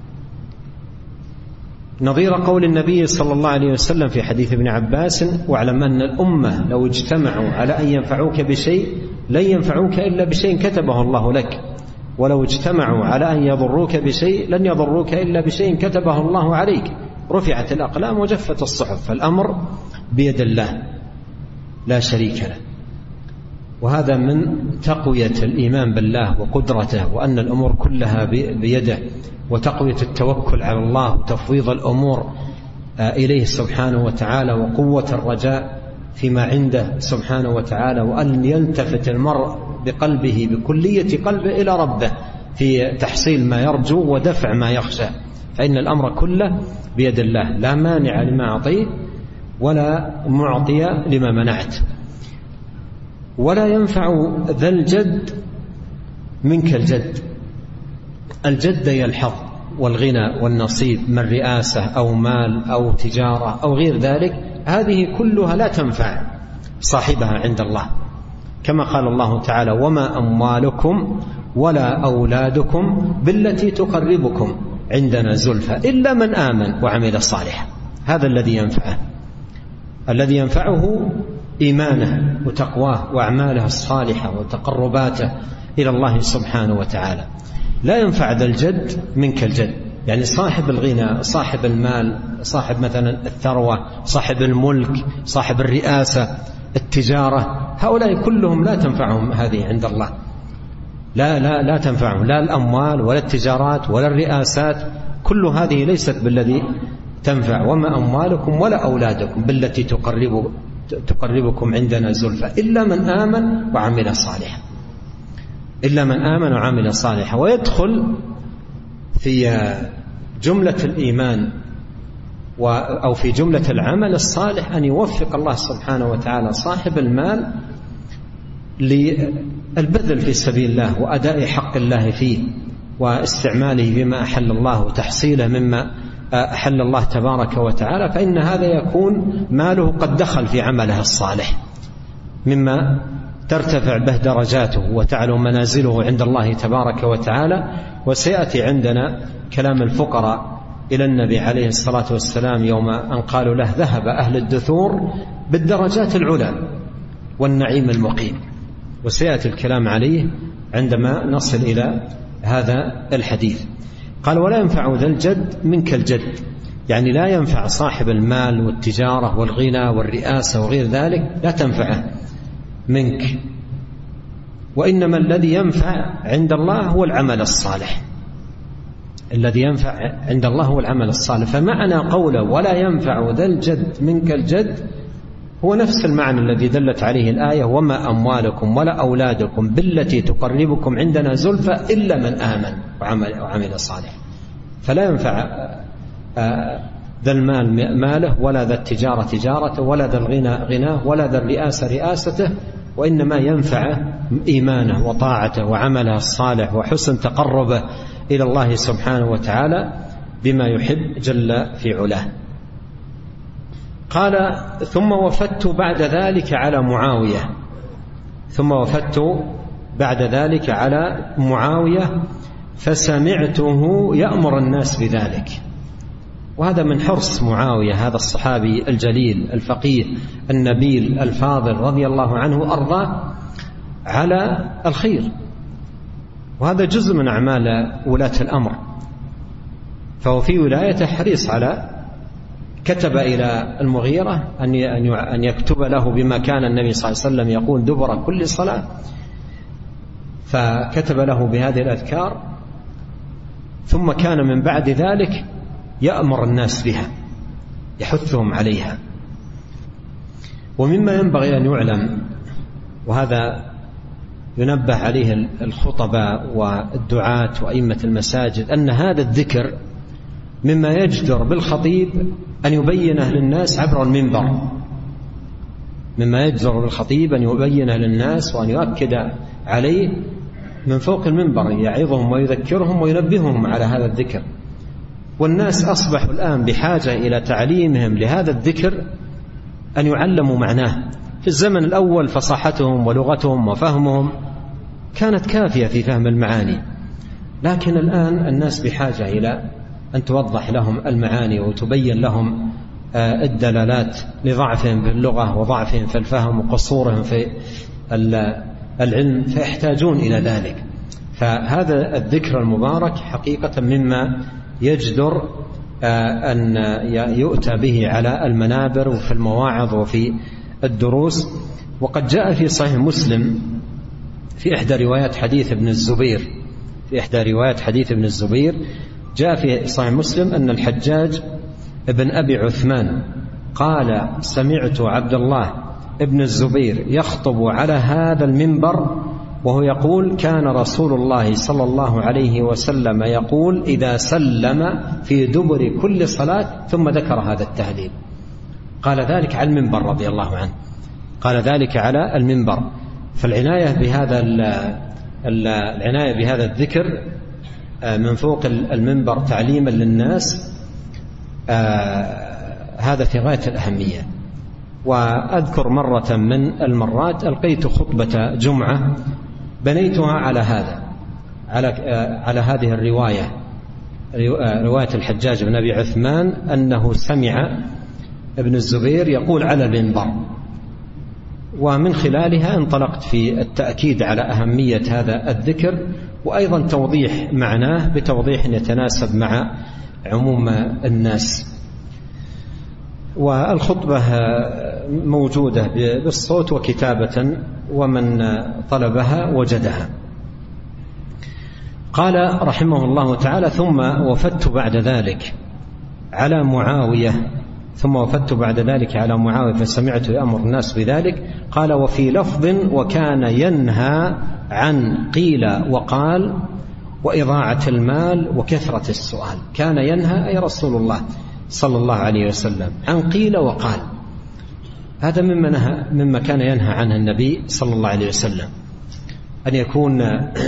نظير قول النبي صلى الله عليه وسلم في حديث ابن عباس واعلم أن الأمة لو اجتمعوا على أن ينفعوك بشيء لن ينفعوك إلا بشيء كتبه الله لك، ولو اجتمعوا على أن يضروك بشيء لن يضروك إلا بشيء كتبه الله عليك. رفعت الأقلام وجفت الصحف. فالأمر بيد الله لا شريك له. وهذا من تقوية الإيمان بالله وقدرته وأن الأمور كلها بيده، وتقوية التوكل على الله وتفويض الأمور إليه سبحانه وتعالى، وقوة الرجاء فيما عنده سبحانه وتعالى، وأن يلتفت المرء بقلبه بكلية قلبه إلى ربه في تحصيل ما يرجو ودفع ما يخشى، فإن الأمر كله بيد الله، لا مانع لما أعطيه ولا معطي لما منعت. ولا ينفع ذا الجد منك الجد. الجد هي الحظ والغنى والنصيب من رئاسة أو مال أو تجارة أو غير ذلك، هذه كلها لا تنفع صاحبها عند الله، كما قال الله تعالى: وما أموالكم ولا أولادكم بالتي تقربكم عندنا زلفى إلا من آمن وعمل صالحا. هذا الذي ينفعه، الذي ينفعه إيمانه وتقواه وأعماله الصالحة وتقرباته إلى الله سبحانه وتعالى. لا ينفع ذا الجد منك الجد، يعني صاحب الغنى، صاحب المال، صاحب مثلا الثروة، صاحب الملك، صاحب الرئاسة، التجارة، هؤلاء كلهم لا تنفعهم هذه عند الله، لا لا لا تنفعهم، لا الأموال ولا التجارات ولا الرئاسات، كل هذه ليست بالذي تنفع. وما أموالكم ولا أولادكم بالتي تقرب تقربكم عندنا زلفى إلا من آمن وعمل صالحا، إلا من آمن وعمل صالحا. ويدخل في جملة الإيمان أو في جملة العمل الصالح أن يوفق الله سبحانه وتعالى صاحب المال للبذل في سبيل الله وأداء حق الله فيه واستعماله بما أحل الله وتحصيله مما أحل الله تبارك وتعالى، فإن هذا يكون ماله قد دخل في عمله الصالح مما ترتفع به درجاته وتعلو منازله عند الله تبارك وتعالى. وسيأتي عندنا كلام الفقراء إلى النبي عليه الصلاة والسلام يوم أن قالوا له: ذهب أهل الدثور بالدرجات العلى والنعيم المقيم. وسيأتي الكلام عليه عندما نصل إلى هذا الحديث. قال: ولا ينفع ذا الجد منك الجد، يعني لا ينفع صاحب المال والتجارة والغنى والرئاسة وغير ذلك، لا تنفعه منك، وإنما الذي ينفع عند الله هو العمل الصالح، الذي ينفع عند الله هو العمل الصالح. فمعنى قوله ولا ينفع ذا الجد منك الجد هو نفس المعنى الذي دلت عليه الآية: وما أموالكم ولا أولادكم بالتي تقربكم عندنا زلفى إلا من آمن وعمل, وعمل صالح. فلا ينفع ذا المال ماله ولا ذا التجارة تجارته ولا ذا الغنى غناه ولا ذا الرئاسة رئاسته، وإنما ينفع إيمانه وطاعته وعمله الصالح وحسن تقربه إلى الله سبحانه وتعالى بما يحب جل في علاه. قال: ثم وفدت بعد ذلك على معاوية ثم وفدت بعد ذلك على معاوية فسمعته يأمر الناس بذلك. وهذا من حرص معاوية، هذا الصحابي الجليل الفقيه النبيل الفاضل رضي الله عنه وأرضاه، على الخير، وهذا جزء من أعمال ولاة الأمر. فهو في ولايته حريص على كتب إلى المغيرة أن يكتب له بما كان النبي صلى الله عليه وسلم يقول دبر كل صلاة، فكتب له بهذه الأذكار، ثم كان من بعد ذلك يأمر الناس بها، يحثهم عليها. ومما ينبغي أن يعلم، وهذا ينبه عليه الخطباء والدعاة وأئمة المساجد، أن هذا الذكر مما يجدر بالخطيب أن يبينه للناس عبر المنبر، مما يجدر بالخطيب أن يبينه للناس وأن يؤكد عليه من فوق المنبر، يعظهم ويذكرهم وينبههم على هذا الذكر. والناس أصبحوا الآن بحاجة إلى تعليمهم لهذا الذكر، أن يعلموا معناه. في الزمن الأول فصاحتهم ولغتهم وفهمهم كانت كافية في فهم المعاني، لكن الآن الناس بحاجة إلى أن توضح لهم المعاني وتبين لهم الدلالات لضعفهم في اللغة وضعفهم في الفهم وقصورهم في العلم، فيحتاجون إلى ذلك. فهذا الذكر المبارك حقيقة مما يجدر أن يؤتى به على المنابر وفي المواعظ وفي الدروس. وقد جاء في صحيح مسلم في إحدى روايات حديث ابن الزبير في إحدى روايات حديث ابن الزبير جاء في صحيح مسلم أن الحجاج ابن أبي عثمان قال: سمعت عبد الله ابن الزبير يخطب على هذا المنبر وهو يقول: كان رسول الله صلى الله عليه وسلم يقول إذا سلم في دبر كل صلاة، ثم ذكر هذا التهليل. قال ذلك على المنبر رضي الله عنه، قال ذلك على المنبر. فالعناية بهذا العناية بهذا الذكر من فوق المنبر تعليما للناس هذا في غاية الأهمية. وأذكر مرة من المرات ألقيت خطبة جمعة بنيتها على هذا على على هذه الرواية، رواية الحجاج بن أبي عثمان أنه سمع ابن الزبير يقول على المنبر، ومن خلالها انطلقت في التأكيد على أهمية هذا الذكر، وأيضا توضيح معناه بتوضيح يتناسب مع عموم الناس. والخطبة موجودة بالصوت وكتابة، ومن طلبها وجدها. قال رحمه الله تعالى: ثم وفدت بعد ذلك على معاوية ثم وفدت بعد ذلك على معاوية فسمعت يأمر الناس بذلك. قال: وفي لفظ: وكان ينهى عن قيل وقال وإضاعة المال وكثرة السؤال. كان ينهى أي رسول الله صلى الله عليه وسلم عن قيل وقال، هذا مما, نهى مما كان ينهى عنه النبي صلى الله عليه وسلم، أن يكون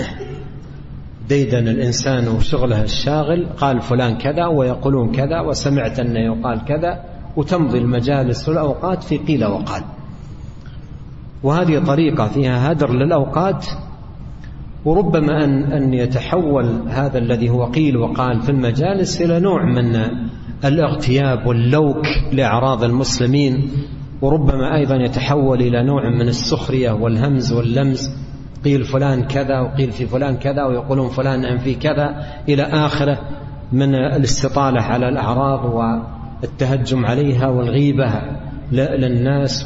ديدن الإنسان وشغله الشاغل، قال فلان كذا ويقولون كذا وسمعت أن يقال كذا، وتمضي المجالس والأوقات في قيل وقال. وهذه طريقة فيها هدر للأوقات، وربما أن, أن يتحول هذا الذي هو قيل وقال في المجالس إلى نوع من الاغتياب واللوك لأعراض المسلمين، وربما أيضا يتحول إلى نوع من السخرية والهمز واللمز، قيل فلان كذا وقيل في فلان كذا ويقولون فلان أن في كذا إلى آخره، من الاستطالة على الأعراض والتهجم عليها والغيبة للناس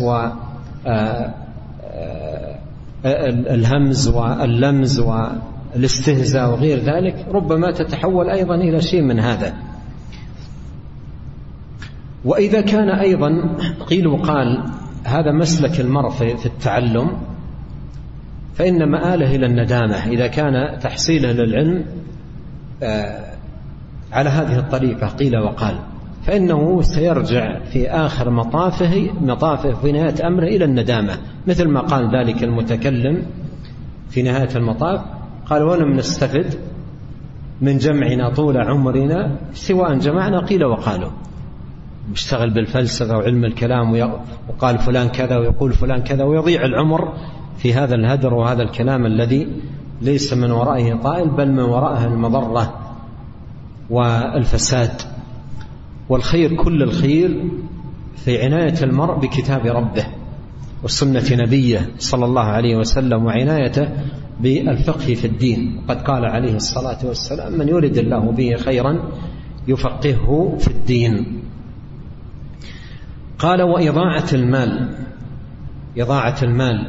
والهمز واللمز والاستهزاء وغير ذلك، ربما تتحول أيضا إلى شيء من هذا. وإذا كان أيضا قيل وقال هذا مسلك المرء في التعلم، فإن مآله إلى الندامة إذا كان تحصيله للعلم على هذه الطريقة قيل وقال، فإنه سيرجع في آخر مطافه مطافه في نهاية أمره إلى الندامة، مثل ما قال ذلك المتكلم في نهاية المطاف، قال: ولم نستفد من جمعنا طول عمرنا سواء جمعنا قيل وقالوا. يشتغل بالفلسفة وعلم الكلام وقال فلان كذا ويقول فلان كذا، ويضيع العمر في هذا الهدر وهذا الكلام الذي ليس من ورائه طائل، بل من ورائه المضرة والفساد. والخير كل الخير في عناية المرء بكتاب ربه وسنة نبيه صلى الله عليه وسلم، وعنايته بالفقه في الدين. قد قال عليه الصلاة والسلام: من يرد الله به خيرا يفقهه في الدين. قال: وإضاعة المال إضاعة المال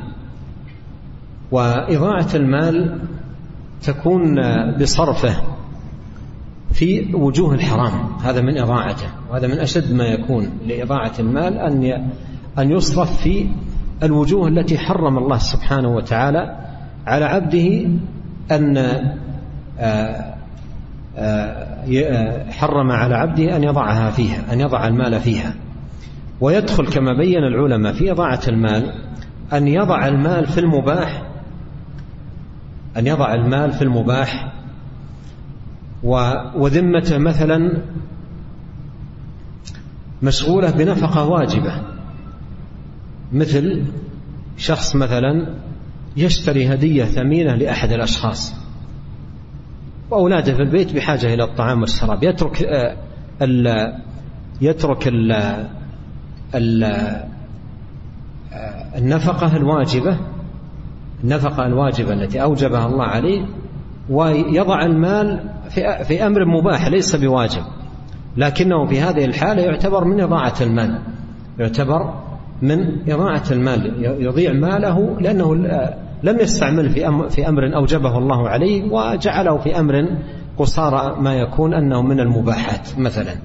وإضاعة المال تكون بصرفه في وجوه الحرام، هذا من إضاعته، وهذا من أشد ما يكون لإضاعة المال، أن أن يصرف في الوجوه التي حرم الله سبحانه وتعالى على عبده أن حرم على عبده أن يضعها فيها، أن يضع المال فيها. ويدخل كما بين العلماء في إضاعة المال أن يضع المال في المباح أن يضع المال في المباح وذمته مثلا مشغولة بنفقة واجبة، مثل شخص مثلا يشتري هدية ثمينة لأحد الأشخاص، وأولاده في البيت بحاجة إلى الطعام والشراب، يترك ال يترك ال ال النفقة الواجبة النفقة الواجبة التي أوجبها الله عليه، ويضع المال في في أمر مباح ليس بواجب، لكنه في هذه الحالة يعتبر من إضاعة المال، يعتبر من إضاعة المال، يضيع ماله لأنه لم يستعمل في أمر أوجبه الله عليه وجعله في أمر قصارى ما يكون أنه من المباحات مثلا.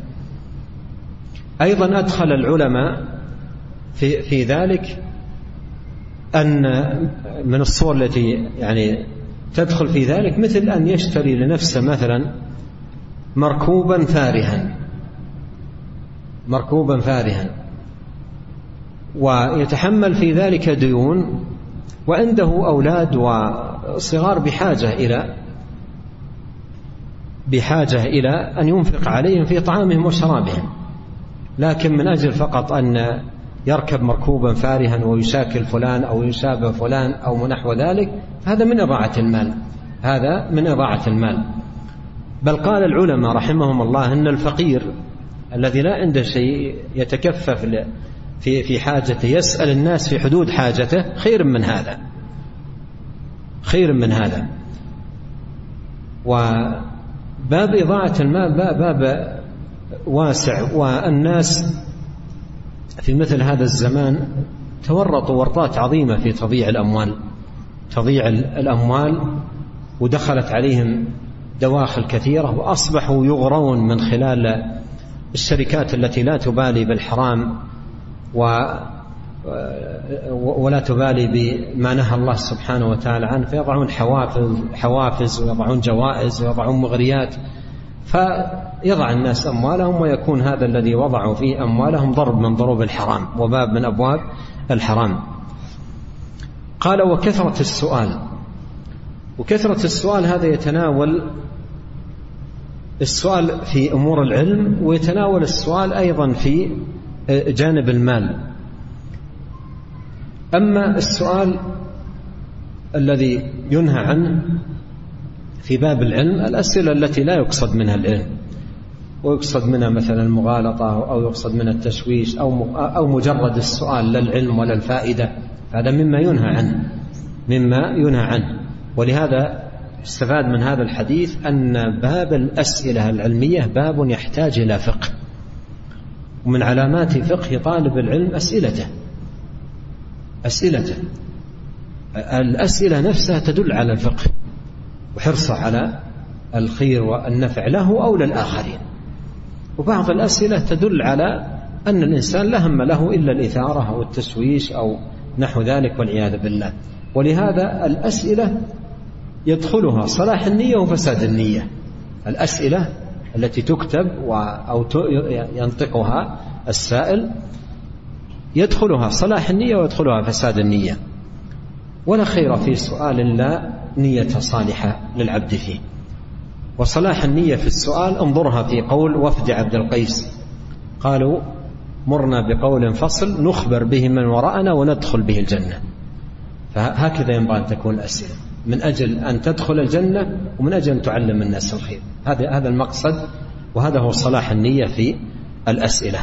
أيضا أدخل العلماء في, في ذلك أن من الصور التي يعني تدخل في ذلك مثل أن يشتري لنفسه مثلا مركوبا فارها مركوبا فارها ويتحمل في ذلك ديون، وعنده أولاد وصغار بحاجة إلى بحاجة إلى أن ينفق عليهم في طعامهم وشرابهم، لكن من أجل فقط أن يركب مركوبا فارها ويشاكل فلان أو يشابه فلان أو نحو ذلك، هذا من إضاعة المال، هذا من إضاعة المال. بل قال العلماء رحمهم الله أن الفقير الذي لا عنده شيء يتكفف في في حاجته يسأل الناس في حدود حاجته خير من هذا، خير من هذا. وباب إضاعة المال باب, باب واسع، والناس في مثل هذا الزمان تورطوا ورطات عظيمة في تضييع الأموال تضييع الأموال ودخلت عليهم دواخل كثيرة، وأصبحوا يغرون من خلال الشركات التي لا تبالي بالحرام ولا تبالي بما نهى الله سبحانه وتعالى عنه، فيضعون حوافز حوافز ويضعون جوائز ويضعون مغريات، فيضع الناس أموالهم، ويكون هذا الذي وضعوا فيه أموالهم ضرب من ضروب الحرام وباب من أبواب الحرام. قال وكثرة السؤال، وكثرة السؤال هذا يتناول السؤال في أمور العلم، ويتناول السؤال أيضا في جانب المال. أما السؤال الذي ينهى عنه في باب العلم الأسئلة التي لا يقصد منها العلم، ويقصد منها مثلا المغالطة أو يقصد منها التشويش أو أو مجرد السؤال لا العلم ولا الفائدة، هذا مما ينهى عنه مما ينهى عنه. ولهذا استفاد من هذا الحديث أن باب الأسئلة العلمية باب يحتاج إلى فقه، ومن علامات فقه طالب العلم أسئلته أسئلته الأسئلة نفسها تدل على الفقه وحرصه على الخير والنفع له أو للآخرين، وبعض الأسئلة تدل على أن الإنسان لا هم له إلا الإثارة أو التسويش أو نحو ذلك والعياذ بالله. ولهذا الأسئلة يدخلها صلاح النية وفساد النية، الأسئلة التي تكتب أو ينطقها السائل يدخلها صلاح النية ويدخلها فساد النية، ولا خير في سؤال لا نية صالحة للعبد فيه. وصلاح النية في السؤال انظرها في قول وفد عبد القيس، قالوا مرنا بقول فصل نخبر به من وراءنا وندخل به الجنة. فهكذا ينبغي أن تكون الأسئلة، من أجل أن تدخل الجنة ومن أجل أن تعلم الناس الخير، هذا هذا المقصد، وهذا هو صلاح النية في الأسئلة.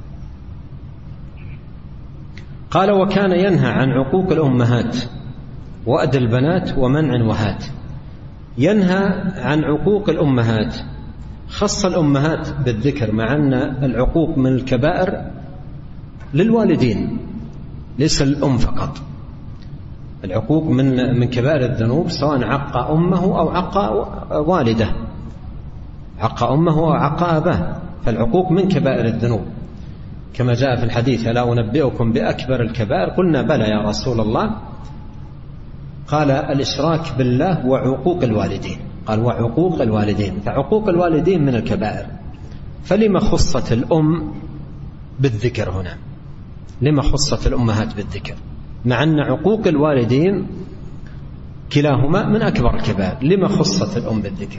قال وكان ينهى عن عقوق الأمهات وأد البنات ومنع وهات. ينهى عن عقوق الأمهات، خص الأمهات بالذكر، مع أن العقوق من الكبائر للوالدين ليس الأم فقط. العقوق من من كبائر الذنوب، سواء عق أمه أو عق والده، عق أمه أو عق أباه، فالعقوق من كبائر الذنوب كما جاء في الحديث ألا أنبئكم بأكبر الكبائر؟ قلنا بلى يا رسول الله، قال الإشراك بالله وعقوق الوالدين، قال وعقوق الوالدين، فعقوق الوالدين من الكبائر. فلما خصت الأم بالذكر هنا؟ لما خصت الأمهات بالذكر مع أن عقوق الوالدين كلاهما من أكبر الكبائر؟ لما خصت الأم بالذكر؟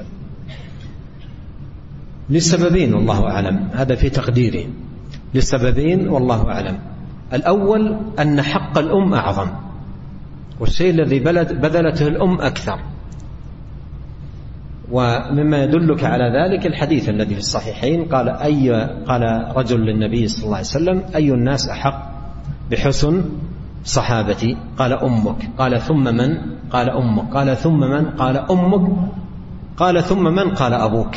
لسببين والله أعلم، هذا في تقديري، لسببين والله أعلم. الأول أن حق الأم أعظم، والشيء الذي بذلته الأم أكثر، ومما يدلك على ذلك الحديث الذي في الصحيحين قال أي قال رجل للنبي صلى الله عليه وسلم أي الناس أحق بحسن صحابتي؟ قال أمك. قال ثم من؟ قال أمك. قال ثم من؟ قال أمك. قال ثم من؟ قال أبوك.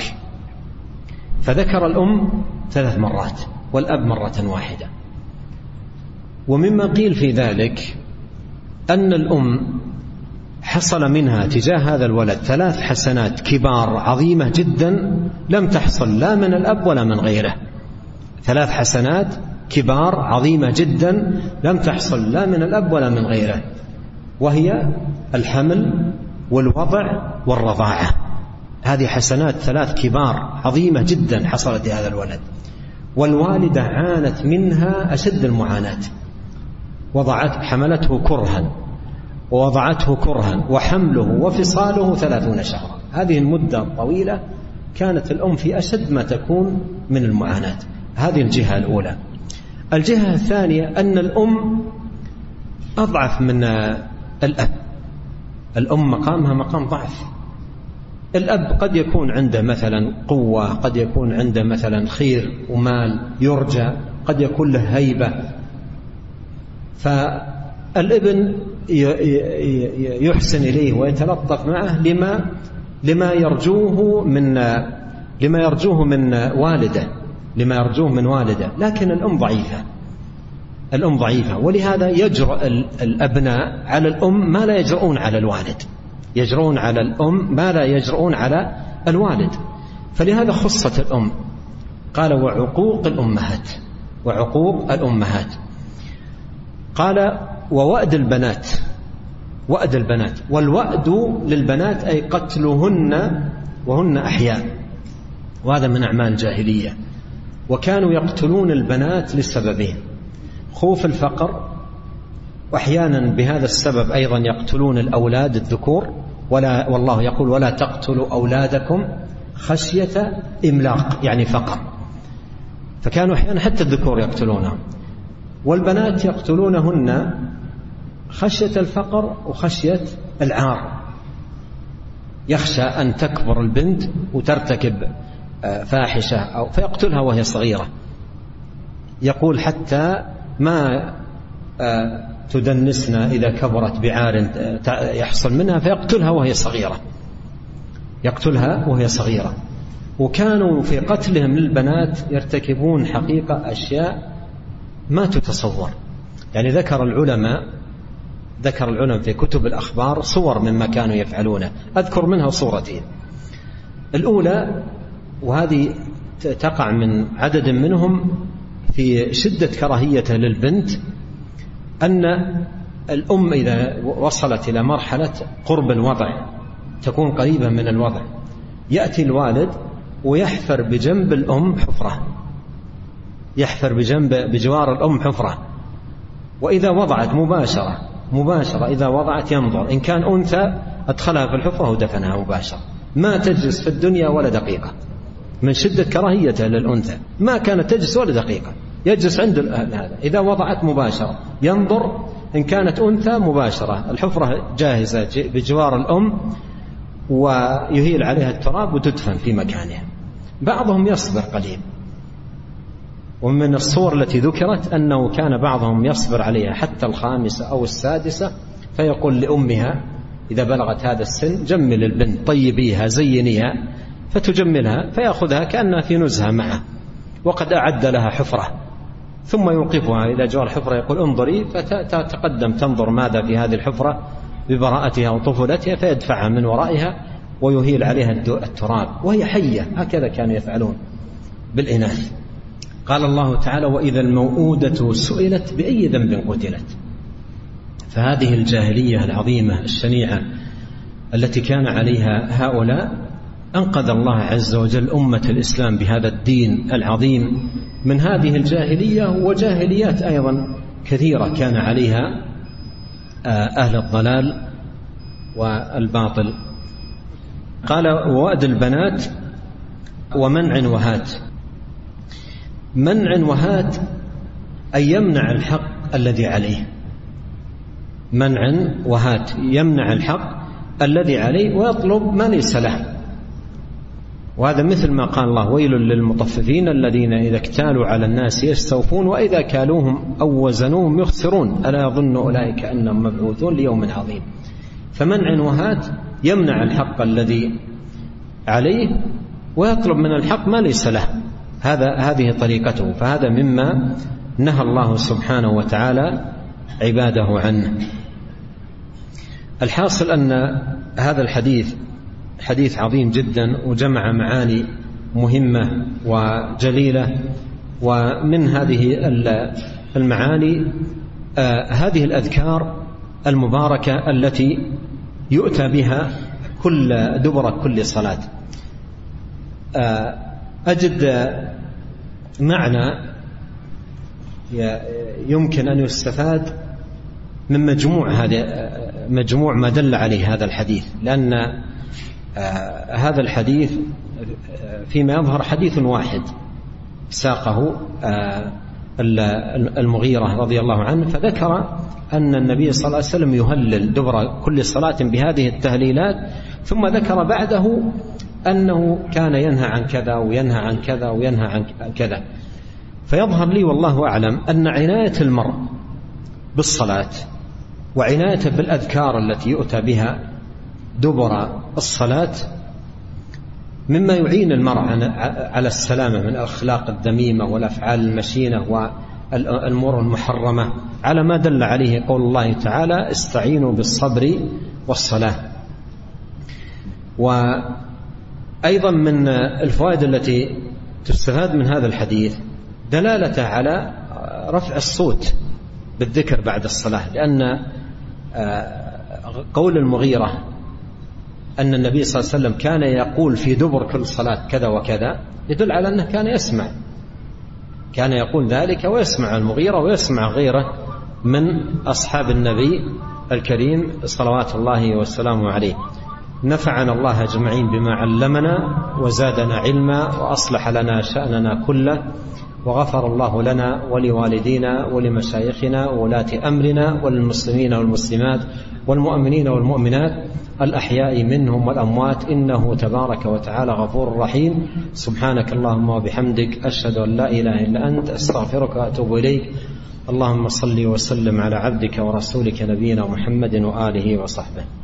فذكر الأم ثلاث مرات والأب مرة واحدة. ومما قيل في ذلك أن الأم حصل منها تجاه هذا الولد ثلاث حسنات كبار عظيمة جدا لم تحصل لا من الأب ولا من غيره. ثلاث حسنات كبار عظيمة جدا لم تحصل لا من الأب ولا من غيره، وهي الحمل والوضع والرضاعة. هذه حسنات ثلاث كبار عظيمة جدا حصلت لهذا الولد، والوالدة عانت منها أشد المعاناة. وضعت حملته كرها ووضعته كرها وحمله وفصاله ثلاثون شهرا. هذه المدة الطويلة كانت الأم في أشد ما تكون من المعاناة. هذه الجهة الأولى. الجهة الثانية أن الأم أضعف من الأب. الأم مقامها مقام ضعف. الأب قد يكون عنده مثلا قوة، قد يكون عنده مثلا خير ومال يرجى، قد يكون له هيبة، فالابن يحسن إليه ويتلطف معه لما لما يرجوه من لما يرجوه من والده لما يرجوه من والده لكن الأم ضعيفة. الأم ضعيفة، ولهذا يجرؤ الأبناء على الأم ما لا يجرؤون على الوالد، يجرؤون على الأم ما لا يجرؤون على الوالد. فلهذا خصت الأم. قال وعقوق الأمهات، وعقوق الأمهات. قال ووأد البنات، وأد البنات. والوأد للبنات أي قتلهن وهن أحياء، وهذا من أعمال الجاهلية. وكانوا يقتلون البنات لسببين: خوف الفقر، وأحيانا بهذا السبب أيضا يقتلون الأولاد الذكور، ولا والله يقول ولا تقتلوا أولادكم خشية إملاق، يعني فقر. فكانوا أحيانا حتى الذكور يقتلونهم، والبنات يقتلونهن خشية الفقر وخشية العار. يخشى أن تكبر البنت وترتكب فاحشة أو فيقتلها وهي صغيرة. يقول حتى ما تدنسنا إذا كبرت بعار يحصل منها، فيقتلها وهي صغيرة، يقتلها وهي صغيرة. وكانوا في قتلهم للبنات يرتكبون حقيقة أشياء ما تتصور. يعني ذكر العلماء ذكر العلماء في كتب الأخبار صور مما كانوا يفعلونه، أذكر منها صورتين. الأولى، وهذه تقع من عدد منهم في شدة كراهيته للبنت، أن الأم إذا وصلت إلى مرحلة قرب الوضع، تكون قريبة من الوضع، يأتي الوالد ويحفر بجنب الأم حفرة، يحفر بجنب بجوار الأم حفرة، وإذا وضعت مباشرة مباشرة إذا وضعت ينظر، إن كان أنثى أدخلها في الحفرة ودفنها مباشرة، ما تجلس في الدنيا ولا دقيقة من شدة كراهيته للأنثى، ما كانت تجلس ولا دقيقة، يجلس عند هذا. إذا وضعت مباشرة ينظر، إن كانت أنثى مباشرة الحفرة جاهزة بجوار الأم ويهيل عليها التراب وتدفن في مكانها. بعضهم يصبر قليل، ومن الصور التي ذكرت أنه كان بعضهم يصبر عليها حتى الخامسة أو السادسة، فيقول لأمها إذا بلغت هذا السن جمل البنت، طيبيها زينيها، فتجملها فيأخذها كأنها في نزهة معه وقد أعد لها حفرة، ثم يوقفها إلى جوار الحفرة يقول انظري، فتتقدم تنظر ماذا في هذه الحفرة ببراءتها وطفولتها، فيدفعها من ورائها ويهيل عليها التراب وهي حية. هكذا كانوا يفعلون بالإناث. قال الله تعالى وإذا الموءودة سئلت بأي ذنب قتلت. فهذه الجاهلية العظيمة الشنيعة التي كان عليها هؤلاء أنقذ الله عز وجل أمة الإسلام بهذا الدين العظيم من هذه الجاهلية، وجاهليات أيضا كثيرة كان عليها أهل الضلال والباطل. قال ووأد البنات ومنع وهات. منع وهات أي يمنع الحق الذي عليه، منع وهات يمنع الحق الذي عليه ويطلب ما ليس له. وهذا مثل ما قال الله ويل للمطففين الذين إذا اكتالوا على الناس يستوفون وإذا كالوهم أو وزنوهم يخسرون ألا يظن أولئك أنهم مبعوثون ليوم عظيم. فمنع وهات يمنع الحق الذي عليه ويطلب من الحق ما ليس له، هذا هذه طريقته. فهذا مما نهى الله سبحانه وتعالى عباده عنه. الحاصل أن هذا الحديث حديث عظيم جدا، وجمع معاني مهمة وجليلة، ومن هذه المعاني آه هذه الأذكار المباركة التي يؤتى بها كل دبر كل صلاة. آه أجد معنى يمكن أن يستفاد من مجموع هذا مجموع ما دل عليه هذا الحديث، لأن آه هذا الحديث فيما يظهر حديث واحد ساقه آه المغيرة رضي الله عنه، فذكر أن النبي صلى الله عليه وسلم يهلل دبر كل صلاة بهذه التهليلات، ثم ذكر بعده أنه كان ينهى عن كذا وينهى عن كذا وينهى عن كذا. فيظهر لي والله أعلم أن عناية المرء بالصلاة وعنايته بالأذكار التي يؤتى بها دبر الصلاة مما يعين المرء على السلامة من الأخلاق الذميمة والأفعال المشينة والأمور المحرمة، على ما دل عليه قول الله تعالى: استعينوا بالصبر والصلاة. وأيضا من الفوائد التي تستفاد من هذا الحديث دلالته على رفع الصوت بالذكر بعد الصلاة، لأن قول المغيرة أن النبي صلى الله عليه وسلم كان يقول في دبر كل صلاة كذا وكذا يدل على أنه كان يسمع، كان يقول ذلك ويسمع المغيرة ويسمع غيره من أصحاب النبي الكريم صلوات الله والسلام عليه. نفعنا الله أجمعين بما علمنا وزادنا علما وأصلح لنا شأننا كله، وغفر الله لنا ولوالدينا ولمشايخنا وولاة أمرنا وللمسلمين والمسلمات والمؤمنين والمؤمنات الأحياء منهم والأموات، إنه تبارك وتعالى غفور رحيم. سبحانك اللهم وبحمدك، أشهد أن لا إله إلا أنت، أستغفرك وأتوب إليك. اللهم صل وسلم على عبدك ورسولك نبينا محمد وآله وصحبه.